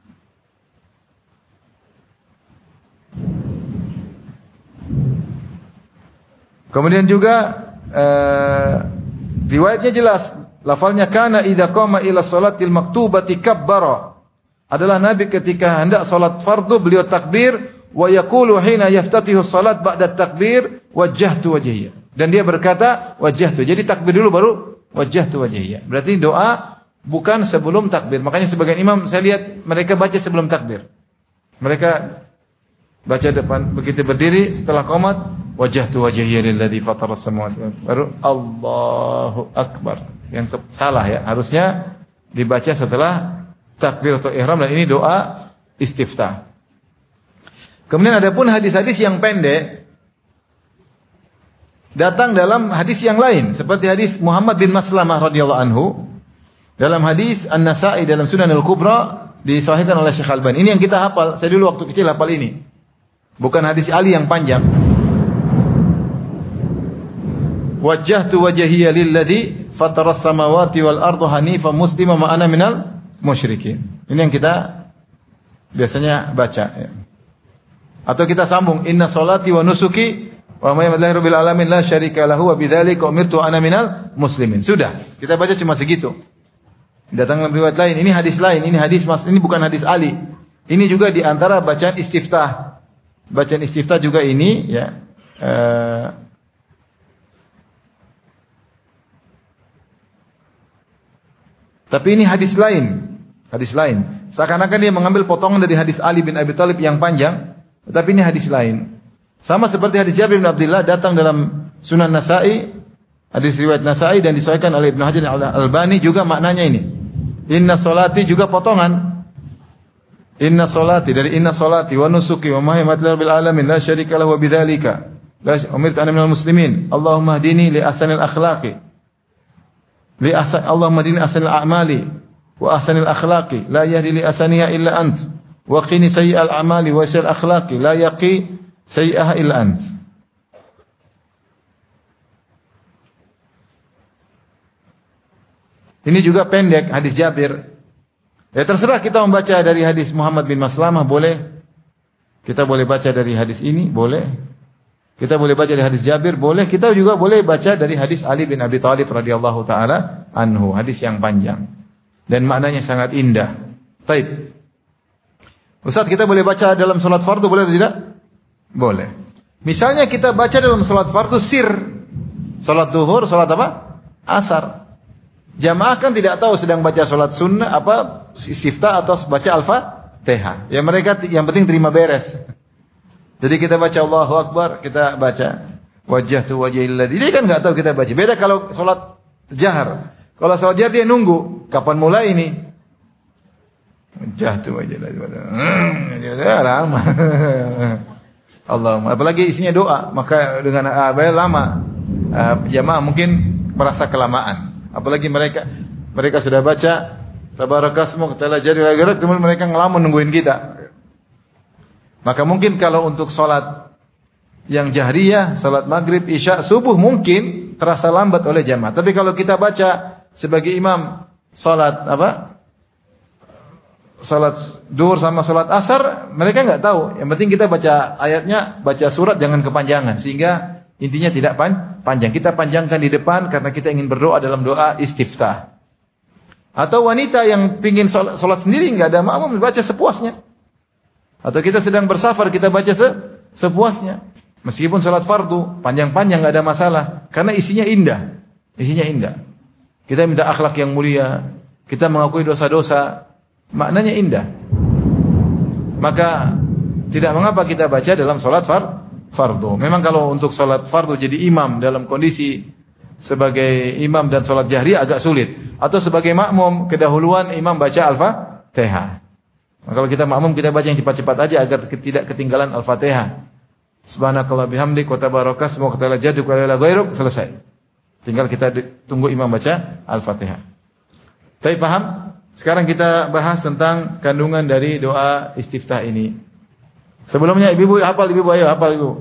Kemudian juga uh, riwayatnya jelas, lafalnya kana idza qama ila sholatil maktubati kabbara. Adalah Nabi ketika hendak salat fardu beliau takbir, wa yaqulu hina yaftatihu salat ba'da takbir wajjahtu wajhiya. Dan dia berkata wajjahtu. Jadi takbir dulu baru wajjahtu wajhiya. Berarti doa bukan sebelum takbir. Makanya sebagian imam saya lihat mereka baca sebelum takbir. Mereka baca depan begitu berdiri setelah qomat wajjahtu wajhiya lilladzi fatara as-samawati wal ardh. Baru Allahu akbar. Yang salah ya. Harusnya dibaca setelah takbiratul ihram, dan ini doa istiftah. Kemudian ada pun hadis-hadis yang pendek datang dalam hadis yang lain, seperti hadis Muhammad bin Maslamah radhiyallahu anhu dalam hadis An-Nasa'i dalam Sunan Al-Kubra disahihkan oleh Syekh Al-Albani. Ini yang kita hafal. Saya dulu waktu kecil hafal ini. Bukan hadis Ali yang panjang. Wajjahtu wajhiya lilladzi fatara as-samawati wal arda hanifan musliman ma ana minal musyrikin. Ini yang kita biasanya baca ya. Atau kita sambung inna sholati wa nusuki wa ma lillahi rabbil alamin la syarika lahu wa bidzalika umirtu ana minal muslimin. Sudah, kita baca cuma segitu. Datang dalam riwayat lain, ini hadis lain, ini hadis mas, ini bukan hadis Ali. Ini juga di antara bacaan istiftah. Bacaan istiftah juga ini ya. Uh, tapi ini hadis lain. Hadis lain. Seakan-akan dia mengambil potongan dari hadis Ali bin Abi Thalib yang panjang, tetapi ini hadis lain. Sama seperti hadis Jabir bin Abdullah datang dalam Sunan Nasa'i, hadis riwayat Nasa'i dan disahihkan oleh Ibnu Hajar Al-Albani juga maknanya ini. Inna sholati juga potongan. Inna sholati dari inna sholati wa nusuki wa mahimati rabbil alamin la syarika lahu wa bidzalika la umirtu ana minal muslimin. Allahumma hdini li ahsanil akhlaqi. Li ahsan Allahumma hdini ahsanil a'mali wa ahsanil akhlaqi la yahdi li ahsaniha illa ant wa qini sayyi'al a'mali wa sayyi'al akhlaqi la yaqi sayyi'aha illa ant. Ini juga pendek hadis Jabir. Ya terserah kita membaca dari hadis Muhammad bin Maslamah boleh. Kita boleh baca dari hadis ini boleh. Kita boleh baca dari hadis Jabir boleh. Kita juga boleh baca dari hadis Ali bin Abi Thalib radhiyallahu taala anhu, hadis yang panjang dan maknanya sangat indah. Baik. Ustaz, kita boleh baca dalam salat fardu boleh atau tidak? Boleh. Misalnya kita baca dalam salat fardu sir. Salat zuhur, salat apa? Asar. Jamaah kan tidak tahu sedang baca salat sunnah apa istiftah atau baca Al-Fatihah. Ya mereka yang penting terima beres. Jadi kita baca Allahu Akbar, kita baca wajjahtu wajhiyal ladzi. Dia kan enggak tahu kita baca. Beda kalau salat jahar. Kalau salat jahar dia nunggu kapan mulai ini. Wajjahtu wajhiyal ladzi. Ya lama. Allahumma. Apalagi isinya doa, maka dengan uh, lama uh, jamaah mungkin merasa kelamaan. Apalagi mereka mereka sudah baca tabarakasmu ta'ala jadi lagi kemudian mereka ngelamun nungguin kita. Maka mungkin kalau untuk salat yang jahriyah, salat maghrib, isya, subuh mungkin terasa lambat oleh jamaah. Tapi kalau kita baca sebagai imam salat apa? Salat duhur sama salat asar, mereka enggak tahu. Yang penting kita baca ayatnya, baca surat jangan kepanjangan sehingga intinya tidak panjang. Kita panjangkan di depan karena kita ingin berdoa dalam doa istiftah. Atau wanita yang ingin sholat, sholat sendiri enggak ada makmum baca sepuasnya. Atau kita sedang bersafar kita baca se, sepuasnya. Meskipun sholat fardu panjang-panjang enggak ada masalah karena isinya indah. Isinya indah. Kita minta akhlak yang mulia, kita mengakui dosa-dosa, maknanya indah. Maka tidak mengapa kita baca dalam sholat far, fardu. Memang kalau untuk sholat fardu jadi imam dalam kondisi sebagai imam dan sholat jahriyah agak sulit. Atau sebagai makmum kedahuluan imam baca Al-Fatihah. Nah, kalau kita makmum kita baca yang cepat-cepat aja agar tidak ketinggalan Al-Fatihah. Subhanakallah bihamdik wa tabaraka ismuka wa ta'ala jadduk wa la ilaha ghairuk, selesai. Tinggal kita tunggu imam baca Al-Fatihah. Tapi paham? Sekarang kita bahas tentang kandungan dari doa istiftah ini. Sebelumnya ibu-ibu hafal, ibu-ibu ayo hafal ibu.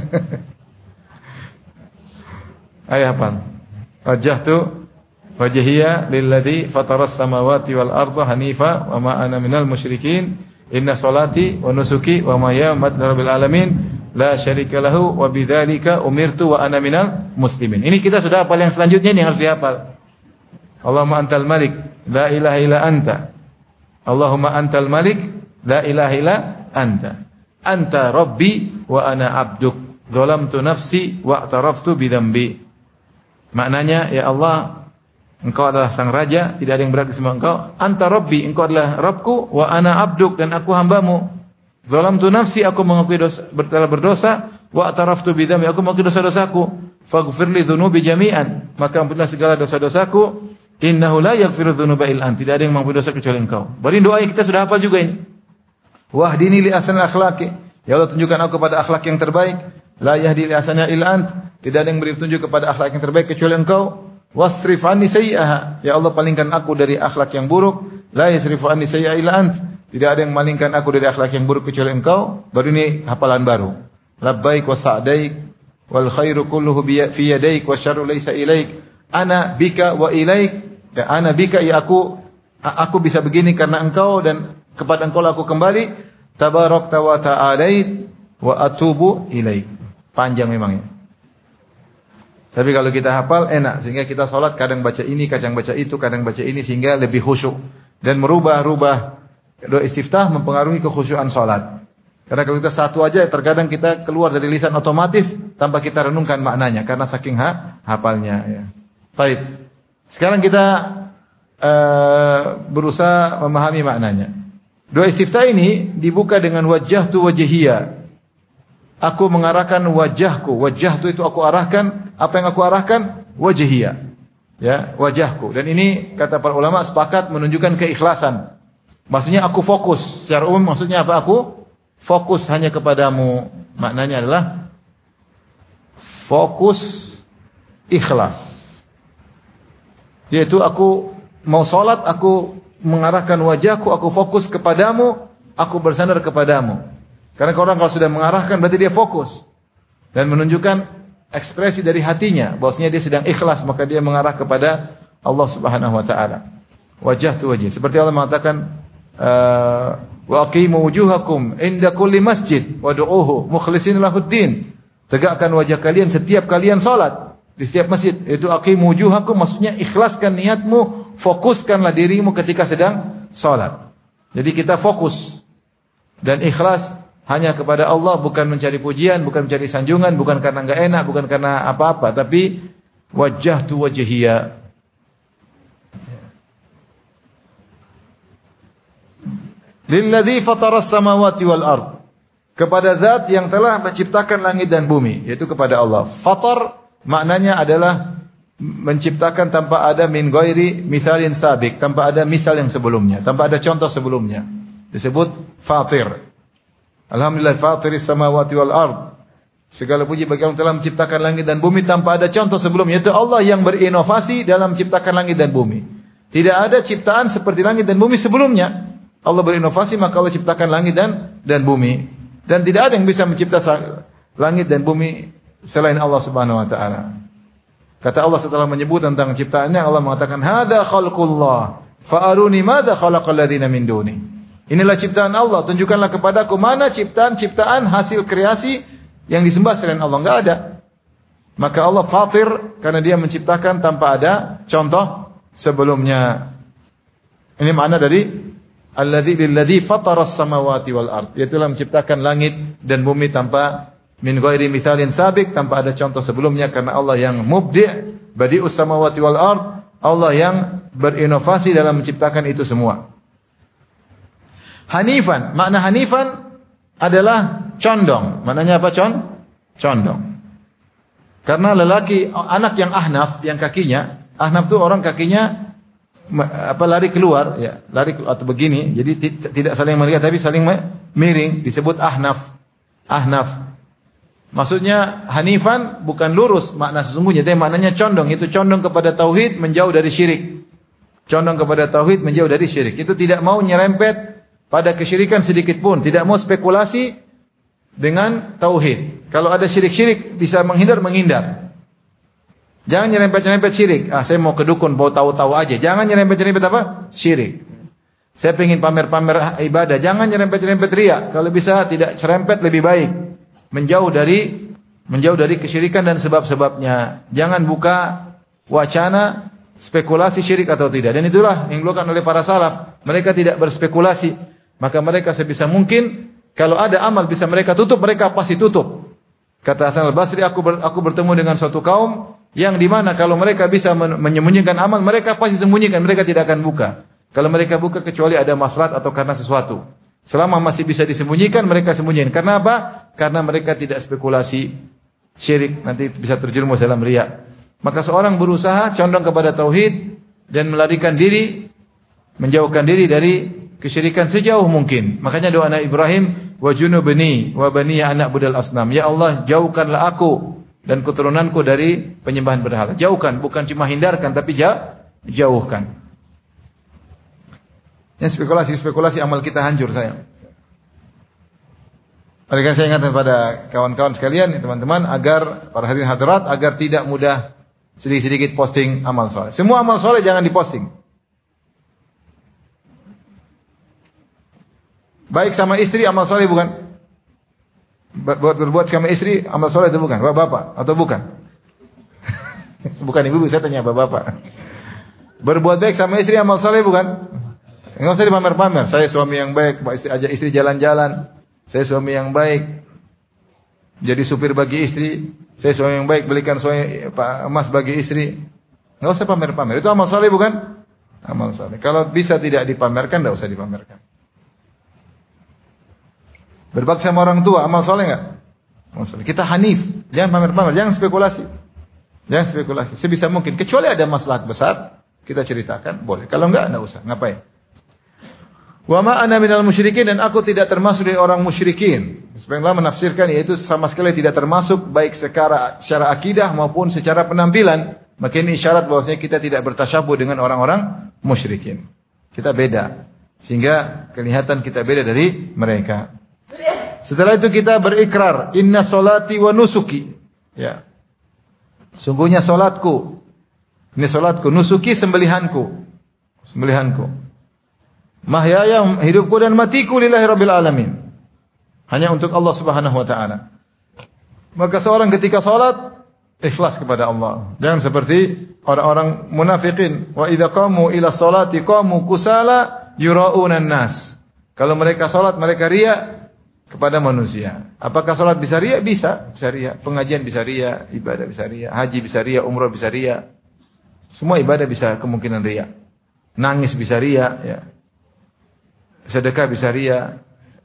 Ayo hafal. Wajjahtu wajhiya lilladzi fataras samawati wal arda hanifa wa ma ana minal musyrikin. Inna salati wa nusuki wa mahya wa mamati rabbil alamin la syarika lahu wa bidzalika umirtu wa ana minal muslimin. Ini kita sudah hafal, yang selanjutnya ini harus dihafal. Allahumma antal malik la ilaha illa anta. Allahumma antal malik la ilaha illa anta. Anta rabbi wa ana abduk. Zalamtu nafsi wa i'taraftu bidambi. Maknanya, ya Allah, Engkau adalah sang raja, tidak ada yang berat di sembah Engkau. Anta rabbi, Engkau adalah Rabbku, wa ana abduk, dan aku hambamu. Zalamtu nafsi, aku mengakui dosa, telah berdosa, wa ataraftu bidami, aku mengakui dosa-dosaku. Faghfirli dzunubi jami'an, maka ampunilah segala dosa-dosaku. Innahu la yaghfiru dzunuba illa anta, tidak ada yang mengampuni dosa kecuali Engkau. Bari doa yang kita sudah hafal juga ini. Wahdini li ahsanil akhlaqi, ya Allah tunjukkan aku kepada akhlak yang terbaik. La yahdi li ahsaniha illa anta, tidak ada yang beri petunjuk kepada akhlak yang terbaik kecuali Engkau. Wasrif anni sayyi'aha, ya Allah palingkan aku dari akhlak yang buruk. La yasrifu anni sayyi'a illa anta, tidak ada yang malingkan aku dari akhlak yang buruk kecuali Engkau. Baru ini hafalan baru. Labbaik wa sa'daik wal khairu kulluhu fi yadaik wa syarru laysa ilaik. Ana bika wa ilaik. Ya, ana bika, ya aku aku bisa begini karena Engkau dan kepada Engkau aku kembali. Tabarakta wa ta'alait wa atubu ilaik. Panjang memangnya. Tapi kalau kita hafal enak, sehingga kita salat kadang baca ini, kadang baca itu, kadang baca ini, sehingga lebih khusyuk dan merubah-rubah. Doa istiftah mempengaruhi kekhusyuan salat. Karena kalau kita satu aja, terkadang kita keluar dari lisan otomatis tanpa kita renungkan maknanya karena saking ha, hafalnya. Ya. Baik. Sekarang kita uh, berusaha memahami maknanya. Doa istiftah ini dibuka dengan wajjahtu wajhiyya. Aku mengarahkan wajahku. Wajahtu itu aku arahkan. Apa yang aku arahkan? Wajhiyya. Ya, wajahku. Dan ini kata para ulama sepakat menunjukkan keikhlasan. Maksudnya aku fokus. Secara umum maksudnya apa? Aku fokus hanya kepadamu. Maknanya adalah fokus ikhlas. Yaitu aku mau sholat, aku mengarahkan wajahku, aku fokus kepadamu, aku bersandar kepadamu. Karena orang kalau sudah mengarahkan berarti dia fokus. Dan menunjukkan ekspresi dari hatinya. Bahwasanya dia sedang ikhlas, maka dia mengarah kepada Allah subhanahu wa ta'ala. Wajah tu wajah. Seperti Allah mengatakan, wa aqimu wujuhakum inda kulli masjid wad'uuhu mukhlishin lahuddin. Tegakkan wajah kalian setiap kalian salat di setiap masjid. Itu aqimu wujuhakum maksudnya ikhlaskan niatmu, fokuskanlah dirimu ketika sedang salat. Jadi kita fokus dan ikhlas hanya kepada Allah, bukan mencari pujian, bukan mencari sanjungan, bukan karena enggak enak, bukan karena apa-apa, tapi wajjahtu wajhiyya. Lilladzi fataras samawati wal ard, kepada zat yang telah menciptakan langit dan bumi, yaitu kepada Allah. Fatar maknanya adalah menciptakan tanpa ada min ghairi mithalin sabiq, tanpa ada misal yang sebelumnya, tanpa ada contoh sebelumnya. Disebut fatir. Alhamdulillah fatiris samawati wal ard. Segala puji bagi Allah telah menciptakan langit dan bumi tanpa ada contoh sebelumnya. Yaitu Allah yang berinovasi dalam menciptakan langit dan bumi. Tidak ada ciptaan seperti langit dan bumi sebelumnya. Allah berinovasi maka Allah ciptakan langit dan dan bumi. Dan tidak ada yang bisa mencipta langit dan bumi selain Allah Subhanahu wa taala. Kata Allah setelah menyebut tentang ciptaannya, Allah mengatakan hadza khalqullah fa aruni madza khalaqal ladzina min duni. Inilah ciptaan Allah, tunjukkanlah kepadaku mana ciptaan-ciptaan hasil kreasi yang disembah selain Allah. Enggak ada. Maka Allah fatir karena dia menciptakan tanpa ada contoh sebelumnya. Ini makna dari alladzi billadzi fataras samawati wal ard. Yaitu telah menciptakan langit dan bumi tanpa min ghairi mithalin sabiq, tanpa ada contoh sebelumnya, karena Allah yang mubdi', badi'us samawati wal ard, Allah yang berinovasi dalam menciptakan itu semua. Hanifan, makna hanifan adalah condong. Maknanya apa con? Condong. Karena lelaki, anak yang ahnaf, yang kakinya, ahnaf itu orang kakinya apa lari keluar, ya, lari atau begini, jadi tidak saling melihat tapi saling miring, disebut ahnaf. Ahnaf. Maksudnya hanifan bukan lurus makna sesungguhnya, tapi maknanya condong. Itu condong kepada tauhid, menjauh dari syirik. Condong kepada tauhid, menjauh dari syirik. Itu tidak mau nyerempet pada kesyirikan sedikit pun, tidak mau spekulasi dengan tauhid. Kalau ada syirik-syirik bisa menghindar, menghindar. Jangan nyerempet-nyerempet syirik. Ah, saya mau ke dukun, mau tahu-tahu aja. Jangan nyerempet-nyerempet apa? Syirik. Saya ingin pamer-pamer ibadah. Jangan nyerempet-nyerempet riya. Kalau bisa tidak serempet lebih baik. Menjauh dari menjauh dari kesyirikan dan sebab-sebabnya. Jangan buka wacana spekulasi syirik atau tidak. Dan itulah yang dilakukan oleh para salaf. Mereka tidak berspekulasi. Maka mereka sebisa mungkin kalau ada amal bisa mereka tutup, mereka pasti tutup. Kata Hasan al-Basri, aku ber, aku bertemu dengan suatu kaum yang di mana kalau mereka bisa menyembunyikan amal, mereka pasti sembunyikan, mereka tidak akan buka. Kalau mereka buka kecuali ada maslahat atau karena sesuatu. Selama masih bisa disembunyikan, mereka sembunyikan. Karena apa? Karena mereka tidak spekulasi syirik, nanti bisa terjerumus dalam riya. Maka seorang berusaha condong kepada tauhid dan melarikan diri, menjauhkan diri dari kesyirikan sejauh mungkin. Makanya doa Nabi Ibrahim, wa junubni wa baniya anak budal asnam. Ya Allah, jauhkanlah aku dan keturunanku dari penyembahan berhala. Jauhkan, bukan cuma hindarkan tapi jauhkan. Yang spekulasi-spekulasi amal kita hancur sayang. Oleh karena saya ingatkan kepada kawan-kawan sekalian, teman-teman, agar para hadirin hadirat agar tidak mudah sedikit-sedikit posting amal soleh. Semua amal soleh jangan diposting. Baik sama istri amal soleh bukan? Berbuat berbuat sama istri amal soleh itu bukan? Bapak atau bukan? Bukan ibu, saya tanya bapak. Berbuat baik sama istri amal soleh bukan? Enggak usah dipamer-pamer. Saya suami yang baik, Pak istri ajak istri jalan-jalan. Saya suami yang baik. Jadi supir bagi istri. Saya suami yang baik, belikan suami Pak emas bagi istri. Enggak usah pamer-pamer. Itu amal saleh bukan? Amal saleh. Kalau bisa tidak dipamerkan, enggak usah dipamerkan. Berbakti sama orang tua, amal saleh enggak? Amal saleh. Kita hanif, jangan pamer-pamer, jangan spekulasi. Jangan spekulasi. Sebisa mungkin. Kecuali ada maslahat besar, kita ceritakan, boleh. Kalau enggak, enggak usah. Ngapain? Wa ma ana minal musyrikin, dan aku tidak termasuk dari orang musyrikin. Sebagian ulama menafsirkan yaitu sama sekali tidak termasuk baik secara secara akidah maupun secara penampilan. Maka ini isyarat bahwasanya kita tidak bertasyabuh dengan orang-orang musyrikin. Kita beda. Sehingga kelihatan kita beda dari mereka. Setelah itu kita berikrar, inna solati wa nusuki. Ya. Sungguhnya salatku. Ini salatku, nusuki sembelihanku. Sembelihanku. Mahyaya, hidupku dan matiku lillahi rabbil alamin. Hanya untuk Allah Subhanahu wa taala. Maka seorang ketika salat ikhlas kepada Allah. Jangan seperti orang-orang munafikin, wa idza qamu ila sholati qamu kusala yura'una an-nas. Kalau mereka salat mereka riya kepada manusia. Apakah salat bisa riya? Bisa, bisa riya. Pengajian bisa riya, ibadah bisa riya, haji bisa riya, umrah bisa riya. Semua ibadah bisa kemungkinan riya. Nangis bisa riya, ya. Sedekah bisa riya.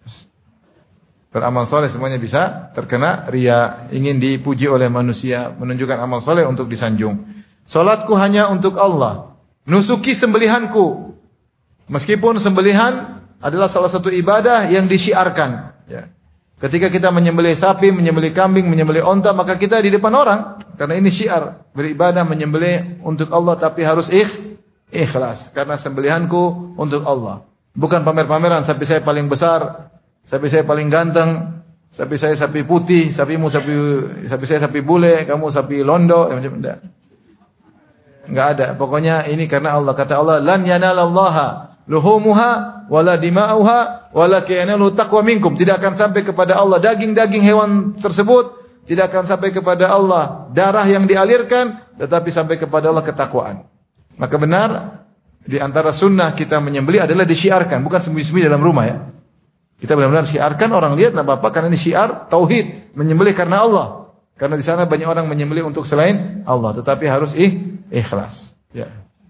Beramal soleh semuanya bisa terkena riya. Ingin dipuji oleh manusia, menunjukkan amal soleh untuk disanjung. Salatku hanya untuk Allah. Nusuki sembelihanku. Meskipun sembelihan adalah salah satu ibadah yang disyiarkan. Ya. Ketika kita menyembelih sapi, menyembelih kambing, menyembelih onta, maka kita di depan orang. Karena ini syiar. Beribadah menyembelih untuk Allah tapi harus ikh, ikhlas. Karena sembelihanku untuk Allah. Bukan pamer-pameran, sapi saya paling besar, sapi saya paling ganteng, sapi saya sapi putih, sapimu sapi sapi saya sapi bule, kamu sapi londo, ya, macam enggak. Enggak ada. Pokoknya ini karena Allah. Kata Allah, lan yanalallaha luhumuha wala dima'uha walakin yanalu taqwa minkum. Tidak akan sampai kepada Allah daging-daging hewan tersebut, tidak akan sampai kepada Allah darah yang dialirkan, tetapi sampai kepada Allah ketakwaan. Maka benar di antara sunnah kita menyembelih adalah disyiarkan, bukan sembunyi-sembunyi dalam rumah ya. Kita benar-benar syiarkan, orang lihat enggak apa-apa karena ini syiar tauhid, menyembelih karena Allah. Karena di sana banyak orang menyembelih untuk selain Allah, tetapi harus ih, ikhlas. Ya.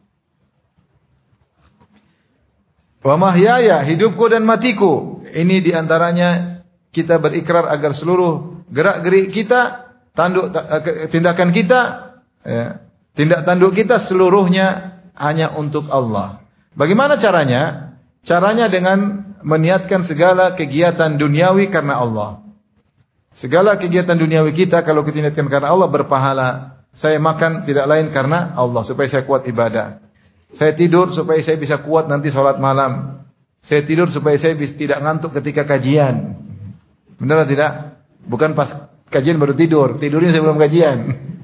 Wa mahyaya, hidupku dan matiku. Ini di antaranya kita berikrar agar seluruh gerak-gerik kita, tanduk tindakan kita, ya, tindak tanduk kita seluruhnya hanya untuk Allah. Bagaimana caranya? Caranya dengan meniatkan segala kegiatan duniawi karena Allah. Segala kegiatan duniawi kita kalau kita niatkan karena Allah berpahala. Saya makan tidak lain karena Allah supaya saya kuat ibadah. Saya tidur supaya saya bisa kuat nanti sholat malam. Saya tidur supaya saya bisa tidak ngantuk ketika kajian. Benar atau tidak? Bukan pas kajian baru tidur, tidurnya sebelum kajian.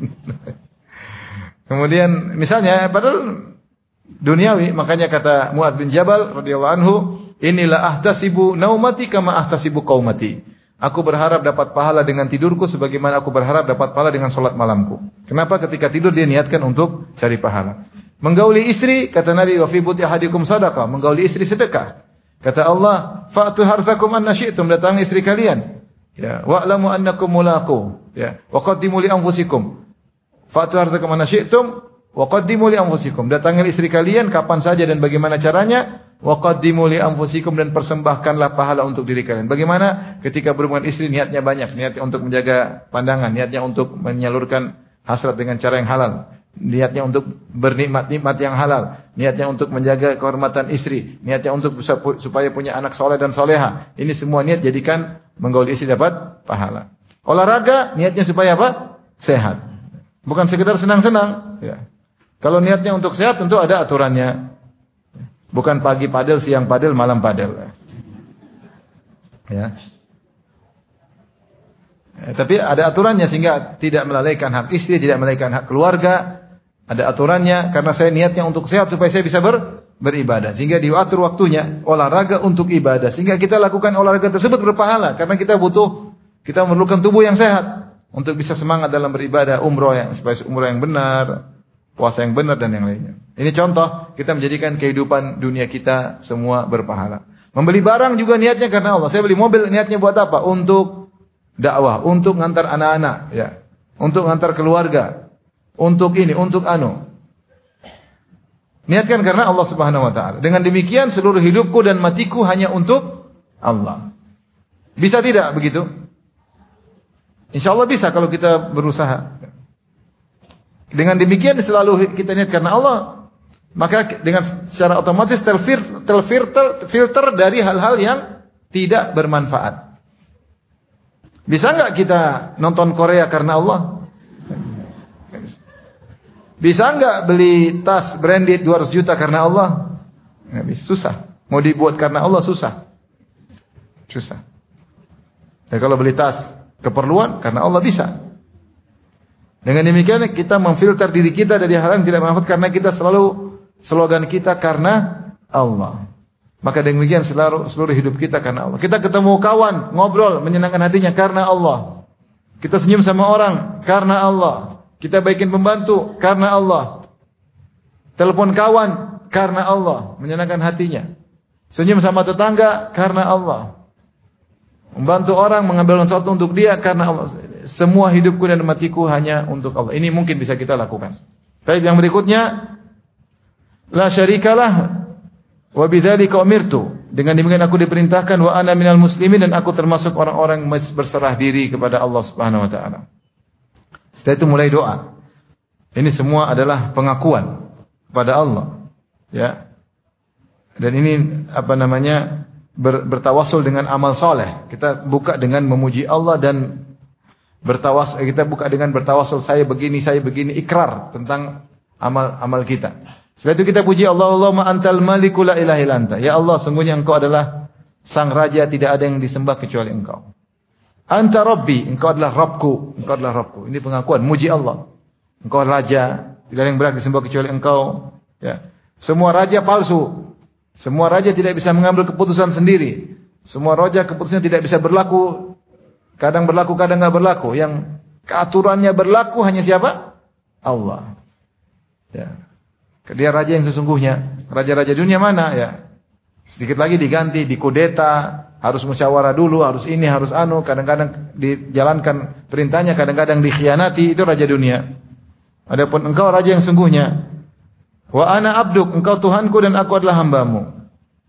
Kemudian misalnya padahal duniawi, makanya kata Mu'adz bin Jabal radhiyallahu anhu, inilah ahtasibu naumati kama ahtasibu qaumati. Aku berharap dapat pahala dengan tidurku sebagaimana aku berharap dapat pahala dengan salat malamku. Kenapa? Ketika tidur dia niatkan untuk cari pahala. Menggauli istri, kata Nabi, wa fi buti ahadikum sadaqah, menggauli istri sedekah. Kata Allah, fa'tu harthakum anna syi'tum, datangi istri kalian. Ya, wa'lamu annakum mulaqu. Ya, wa qaddimu li anfusikum. Fa'tu harthakum anna syi'tum wa qaddimu li anfusikum. Datangi istri kalian kapan saja dan bagaimana caranya. Wa qaddimu li anfusikum, dan persembahkanlah pahala untuk diri kalian. Bagaimana? Ketika berhubungan istri niatnya banyak, niatnya untuk menjaga pandangan, niatnya untuk menyalurkan hasrat dengan cara yang halal, niatnya untuk bernikmat-nikmat yang halal, niatnya untuk menjaga kehormatan istri, niatnya untuk supaya punya anak soleh dan soleha. Ini semua niat jadikan menggauli istri dapat pahala. Olahraga niatnya supaya apa? Sehat. Bukan sekedar senang-senang. Ya. Kalau niatnya untuk sehat tentu ada aturannya. Bukan pagi padel, siang padel, malam padel. Ya. Ya, tapi ada aturannya sehingga tidak melalaikan hak istri, tidak melalaikan hak keluarga. Ada aturannya karena saya niatnya untuk sehat supaya saya bisa ber, beribadah. Sehingga diatur waktunya olahraga untuk ibadah. Sehingga kita lakukan olahraga tersebut berpahala karena kita butuh, kita memerlukan tubuh yang sehat untuk bisa semangat dalam beribadah, umroh yang supaya umroh yang benar, puasa yang benar dan yang lainnya. Ini contoh kita menjadikan kehidupan dunia kita semua berpahala. Membeli barang juga niatnya karena Allah. Saya beli mobil niatnya buat apa? Untuk dakwah, untuk ngantar anak-anak, ya, untuk ngantar keluarga, untuk ini, untuk anu. Niatkan karena Allah Subhanahu Wa Taala. Dengan demikian seluruh hidupku dan matiku hanya untuk Allah. Bisa tidak begitu? Insya Allah bisa kalau kita berusaha. Dengan demikian selalu kita niat karena Allah, maka dengan secara otomatis terfilter, terfilter, filter dari hal-hal yang tidak bermanfaat. Bisa enggak kita nonton Korea karena Allah? Bisa enggak beli tas branded dua ratus juta karena Allah? Enggak bisa, susah. Mau dibuat karena Allah susah. Susah. Ya kalau beli tas keperluan karena Allah bisa. Dengan demikian kita memfilter diri kita dari hal yang tidak bermanfaat karena kita selalu slogan kita karena Allah. Maka demikian seluruh, seluruh hidup kita karena Allah. Kita ketemu kawan, ngobrol, menyenangkan hatinya karena Allah. Kita senyum sama orang karena Allah. Kita baikin pembantu karena Allah. Telepon kawan karena Allah, menyenangkan hatinya. Senyum sama tetangga karena Allah. Membantu orang, mengambil sesuatu untuk dia karena Allah. Semua hidupku dan matiku hanya untuk Allah. Ini mungkin bisa kita lakukan. Tapi yang berikutnya, la syarikalah wa bidzalika umirtu. Dengan demikian aku diperintahkan wa ana minal muslimin, dan aku termasuk orang-orang yang berserah diri kepada Allah Subhanahu wa taala. Setelah itu mulai doa. Ini semua adalah pengakuan kepada Allah. Ya. Dan ini apa namanya? Ber, bertawasul dengan amal soleh. Kita buka dengan memuji Allah dan bertawas, kita buka dengan bertawasul, saya begini, saya begini, ikrar tentang amal-amal kita. Setelah itu kita puji Allah, Allahumma antal maliku la ilaha illa anta. Ya Allah, sungguhnya engkau adalah sang raja, tidak ada yang disembah kecuali engkau. Anta rabbi, engkau adalah Rabbku, engkau adalah Rabbku. Ini pengakuan, muji Allah. Engkau raja, tidak ada yang berhak disembah kecuali engkau. Ya. Semua raja palsu. Semua raja tidak bisa mengambil keputusan sendiri. Semua raja keputusannya tidak bisa berlaku. Kadang berlaku, kadang enggak berlaku. Yang keaturannya berlaku hanya siapa? Allah. Ya. Dia raja yang sesungguhnya. Raja-raja dunia mana? Ya. Sedikit lagi diganti, dikudeta, harus musyawarah dulu, harus ini, harus anu. Kadang-kadang dijalankan perintahnya, kadang-kadang dikhianati. Itu raja dunia. Adapun engkau raja yang sesungguhnya. Wa ana abduk, engkau Tuhanku dan aku adalah hambamu.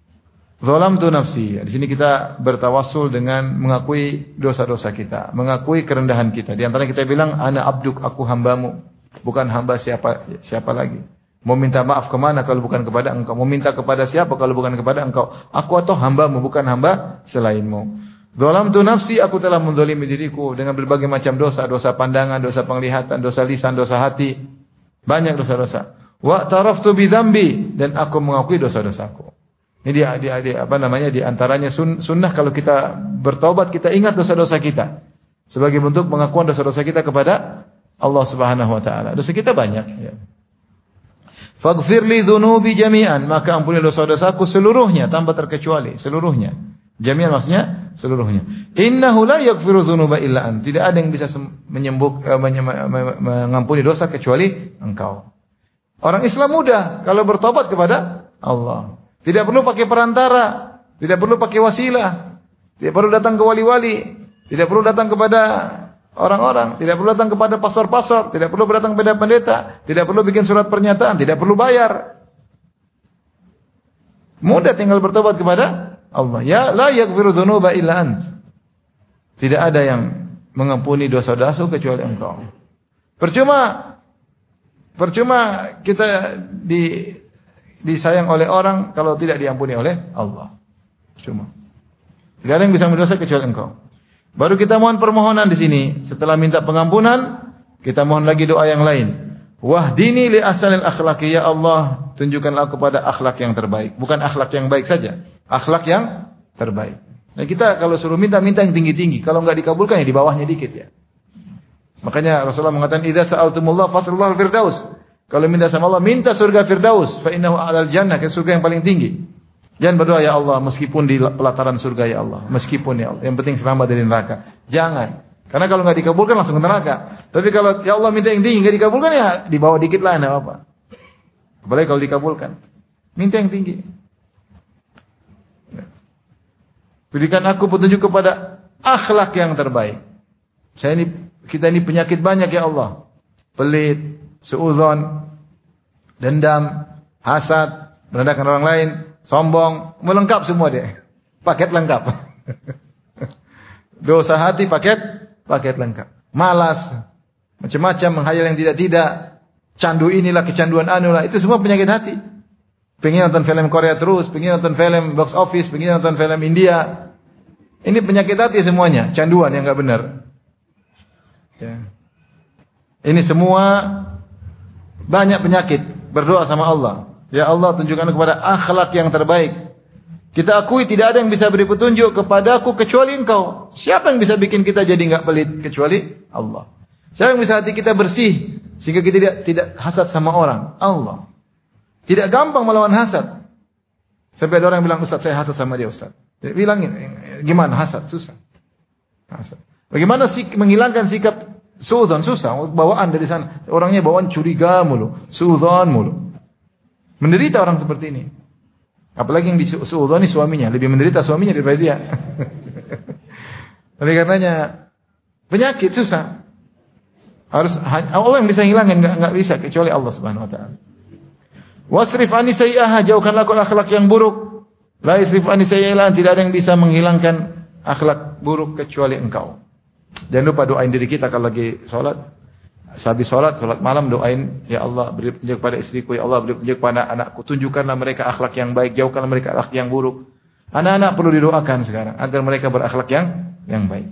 Zalamtu nafsi. Di sini kita bertawassul dengan mengakui dosa-dosa kita, mengakui kerendahan kita. Di antara kita bilang ana abduk, aku hambamu, bukan hamba siapa siapa lagi. Mau minta maaf kemana kalau bukan kepada engkau? Mau minta kepada siapa kalau bukan kepada engkau? Aku atau hambamu, bukan hamba selainmu. Zalamtu nafsi, aku telah menzalimi diriku dengan berbagai macam dosa, dosa pandangan, dosa penglihatan, dosa lisan, dosa hati. Banyak dosa-dosa. Wa taraftu bi dzambi, dan aku mengakui dosa-dosaku. Ini dia, dia, dia apa namanya di antaranya sun, sunnah kalau kita bertobat kita ingat dosa-dosa kita. Sebagai bentuk pengakuan dosa-dosa kita kepada Allah Subhanahu wa taala. Dosa kita banyak, ya. Faghfir li dzunubi jami'an, maka ampuni dosa-dosaku seluruhnya tanpa terkecuali, seluruhnya. Jami'an maksudnya seluruhnya. Innahu la yaghfiru dzunuba illa ant. Tidak ada yang bisa menyembuh eh, mengampuni dosa kecuali Engkau. Orang Islam mudah kalau bertobat kepada Allah. Tidak perlu pakai perantara, tidak perlu pakai wasilah, tidak perlu datang ke wali-wali, tidak perlu datang kepada orang-orang, tidak perlu datang kepada pastor-pastor, tidak perlu datang kepada pendeta, tidak perlu bikin surat pernyataan, tidak perlu bayar. Mudah tinggal bertobat kepada Allah. Ya la yaghfiru dzunuba illa ant. Tidak ada yang mengampuni dosa-dosa kecuali Engkau. Percuma percuma kita di disayang oleh orang kalau tidak diampuni oleh Allah. Cuma tidak ada yang bisa mendosa kecuali Engkau. Baru kita mohon permohonan di sini. Setelah minta pengampunan, kita mohon lagi doa yang lain. Wahdini li ahsanil akhlaqi, ya Allah, tunjukkanlah aku pada akhlak yang terbaik. Bukan akhlak yang baik saja, akhlak yang terbaik. Nah, kita kalau suruh minta, minta yang tinggi-tinggi. Kalau enggak dikabulkan ya di bawahnya dikit ya. Makanya Rasulullah mengatakan idza sa'altumullah fas'alullahal firdaus. Kalau minta sama Allah, minta surga firdaus, fa innahu a'lal jannah, ke surga yang paling tinggi. Jangan berdoa ya Allah meskipun di pelataran surga ya Allah, meskipun ya Allah, yang penting selamat dari neraka. Jangan. Karena kalau enggak dikabulkan langsung ke neraka. Tapi kalau ya Allah minta yang tinggi enggak dikabulkan ya di bawah dikit lah enggak apa-apa. Apalagi kalau dikabulkan. Minta yang tinggi. Berikan aku petunjuk kepada akhlak yang terbaik. Saya ini kita ini penyakit banyak ya Allah. Pelit, suudzon, dendam, hasad, merendahkan orang lain, sombong, melengkap semua dia. Paket lengkap. Dosa hati paket paket lengkap. Malas, macam-macam menghayal yang tidak-tidak, candu inilah kecanduan anulah, itu semua penyakit hati. Pengen nonton film Korea terus, pengen nonton film box office, pengen nonton film India. Ini penyakit hati semuanya, canduan yang enggak benar. Ya. Ini semua banyak penyakit. Berdoa sama Allah. Ya Allah, tunjukkan kepada akhlak yang terbaik. Kita akui tidak ada yang bisa beri petunjuk kepadaku kecuali Engkau. Siapa yang bisa bikin kita jadi enggak pelit kecuali Allah. Siapa yang bisa hati kita bersih sehingga kita tidak tidak hasad sama orang? Allah. Tidak gampang melawan hasad. Sampai ada orang yang bilang, Ustaz saya hasad sama dia Ustaz. Bilangin, gimana hasad? Susah. Hasad. Bagaimana sih menghilangkan sikap suudzon? Susah. Bawaan dari sana. Orangnya bawaan curiga mulu. Suudzon mulu. Menderita orang seperti ini. Apalagi yang disuudzoni suaminya. Lebih menderita suaminya daripada dia. Oleh karenanya, penyakit susah. Harus Allah yang bisa hilangin. Enggak, enggak bisa kecuali Allah Subhanahu Wa Taala. Wasrif ani sayyi'aha, jauhkanlah aku akhlak yang buruk. La yasrif ani sayyi'aha, tidak ada yang bisa menghilangkan akhlak buruk kecuali Engkau. Jangan lupa doain diri kita kalau lagi sholat. Habis sholat, sholat malam doain, ya Allah beri petunjuk pada istriku, ya Allah beri petunjuk pada anakku, tunjukkanlah mereka akhlak yang baik, jauhkanlah mereka akhlak yang buruk. Anak-anak perlu didoakan sekarang agar mereka berakhlak yang yang baik.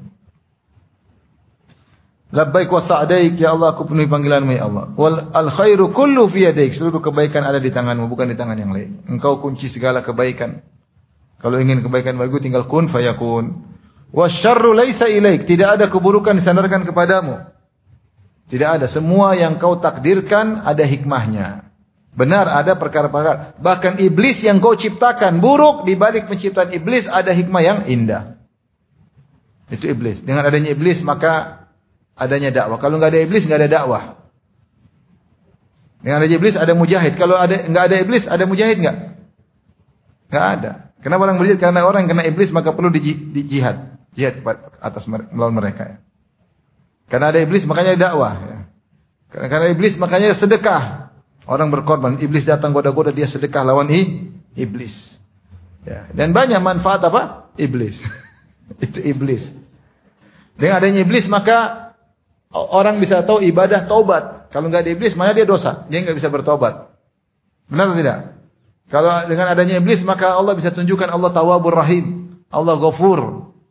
Labbaik wa sa'daik, ya Allah aku penuhi panggilanmu ya Allah. Wal al khairu kullu fi yadaik, seluruh kebaikan ada di tanganmu bukan di tangan yang lain. Engkau kunci segala kebaikan. Kalau ingin kebaikan bagiku tinggal kun fayakun. Wasyarru laisa ilaik, tidak ada keburukan disandarkan kepadamu. Tidak ada, semua yang kau takdirkan ada hikmahnya. Benar ada perkara-perkara. Bahkan iblis yang kau ciptakan buruk, di balik penciptaan iblis ada hikmah yang indah. Itu iblis. Dengan adanya iblis maka adanya dakwah. Kalau enggak ada iblis enggak ada dakwah. Dengan adanya iblis ada mujahid. Kalau ada enggak ada iblis ada mujahid enggak? Enggak ada. Kenapa orang berjihad? Karena orang yang kena iblis maka perlu di, di jihad. Jihad atas melawan mereka ya. Karena ada iblis makanya ada dakwah ya. Karena, karena iblis makanya sedekah. Orang berkorban, iblis datang goda-goda dia sedekah lawan i, iblis. Ya, dan banyak manfaat apa? Iblis. Itu iblis. Dengan adanya iblis maka orang bisa tahu ibadah taubat. Kalau enggak ada iblis mana dia dosa? Dia enggak bisa bertobat. Benar atau tidak? Kalau dengan adanya iblis maka Allah bisa tunjukkan Allah Tawwabur Rahim, Allah Ghafur.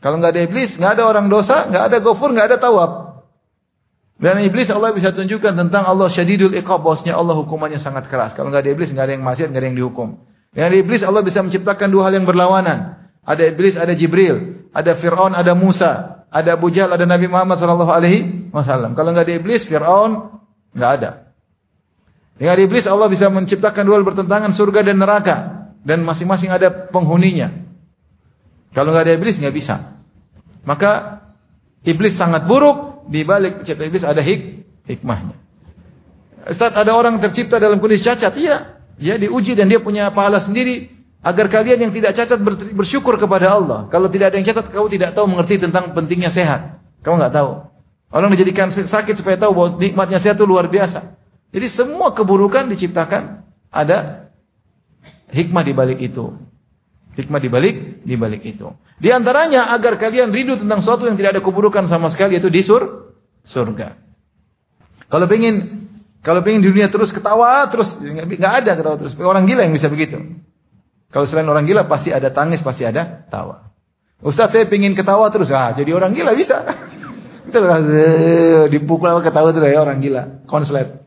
Kalau nggak ada iblis, nggak ada orang dosa, nggak ada ghafur, nggak ada tawab. Dan iblis Allah bisa tunjukkan tentang Allah syadidul iqab, bosnya Allah hukumannya sangat keras. Kalau nggak ada iblis, nggak ada yang maksiat, nggak ada yang dihukum. Dengan iblis Allah bisa menciptakan dua hal yang berlawanan. Ada iblis, ada Jibril, ada Fir'aun, ada Musa, ada Abu Jahal, ada Nabi Muhammad sallallahu alaihi wasallam. Kalau nggak ada iblis, Fir'aun nggak ada. Dengan iblis Allah bisa menciptakan dua hal bertentangan, surga dan neraka, dan masing-masing ada penghuninya. Kalau nggak ada iblis nggak bisa. Maka iblis sangat buruk, di balik penciptaan iblis ada hik hikmahnya. Ustaz, ada orang tercipta dalam kondisi cacat, iya, dia diuji dan dia punya pahala sendiri agar kalian yang tidak cacat bersyukur kepada Allah. Kalau tidak ada yang cacat, kau tidak tahu mengerti tentang pentingnya sehat. Kau nggak tahu. Orang dijadikan sakit supaya tahu bahwa nikmatnya sehat itu luar biasa. Jadi semua keburukan diciptakan ada hikmah di balik itu. Hikmah di balik di balik itu. Di antaranya agar kalian rindu tentang sesuatu yang tidak ada keburukan sama sekali, yaitu di sur surga. Kalau pengen kalau pengen di dunia terus ketawa terus, nggak ada ketawa terus. Orang gila yang bisa begitu. Kalau selain orang gila pasti ada tangis, pasti ada tawa. Ustaz, saya pengen ketawa terus, ah jadi orang gila bisa. Itu dipukul apa ketawa terus ya orang gila, konslet.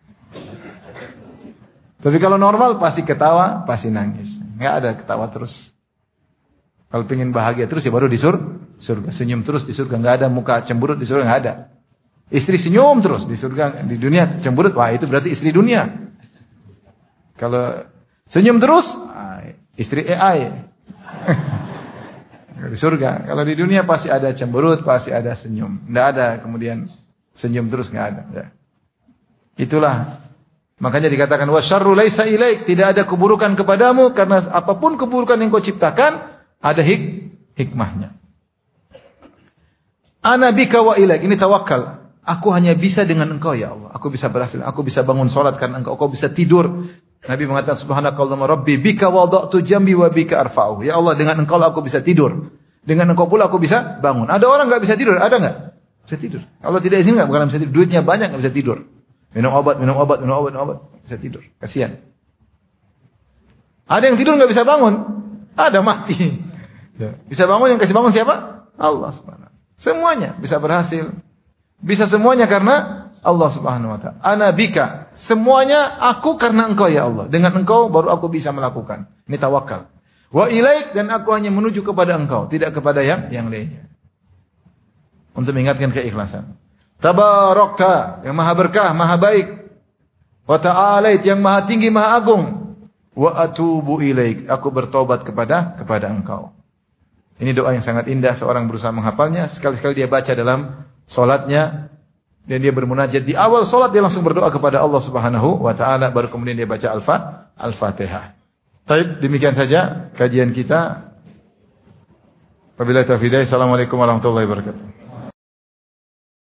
Tapi kalau normal pasti ketawa, pasti nangis. Nggak ada ketawa terus. Kalau pengen bahagia terus ya baru di sur, surga. Senyum terus di surga. Nggak ada muka cemberut di surga, nggak ada. Istri senyum terus di surga, di dunia cemberut, wah itu berarti istri dunia. Kalau senyum terus, istri A I. Di surga. Kalau di dunia pasti ada cemberut, pasti ada senyum. Nggak ada kemudian senyum terus, nggak ada. Ya. Itulah. Makanya dikatakan wasyarru laisa ilaik, tidak ada keburukan kepadamu karena apapun keburukan yang kau ciptakan ada hik hikmahnya. Ana bika wa ilaik, ini tawakal. Aku hanya bisa dengan engkau ya Allah. Aku bisa berhasil, aku bisa bangun salat karena engkau, kau bisa tidur. Nabi mengatakan subhanakallahumma rabbi bika wada'tu jambi wa bika arfa'u. Ya Allah, dengan engkau aku bisa tidur. Dengan engkau pula aku bisa bangun. Ada orang enggak bisa tidur, ada enggak? Bisa tidur. Allah tidak izin enggak, bukan bisa tidur. Duitnya banyak enggak bisa tidur. Minum obat, minum obat, minum obat, minum obat. Bisa tidur. Kasihan. Ada yang tidur nggak bisa bangun. Ada mati. Bisa bangun, yang kasih bangun siapa? Allah subhanahu wa ta'ala. Semuanya bisa berhasil. Bisa semuanya karena Allah subhanahu wa ta'ala. Ana bika. Semuanya aku karena engkau ya Allah. Dengan engkau baru aku bisa melakukan. Ini tawakal. Wa ilaik, dan aku hanya menuju kepada engkau. Tidak kepada yang yang lainnya. Untuk mengingatkan keikhlasan. Tabarakta, yang maha berkah, maha baik. Wa ta'alait, yang maha tinggi, maha agung. Wa atubu ilaik, aku bertobat kepada kepada engkau. Ini doa yang sangat indah, seorang berusaha menghafalnya. Sekali-sekali dia baca dalam solatnya. Dan dia bermunajat. Di awal solat dia langsung berdoa kepada Allah subhanahu wa ta'ala. Baru kemudian dia baca Al-Fa, Al-Fatihah. Baik, demikian saja kajian kita. Wabillahi taufiq. Assalamualaikum warahmatullahi wabarakatuh.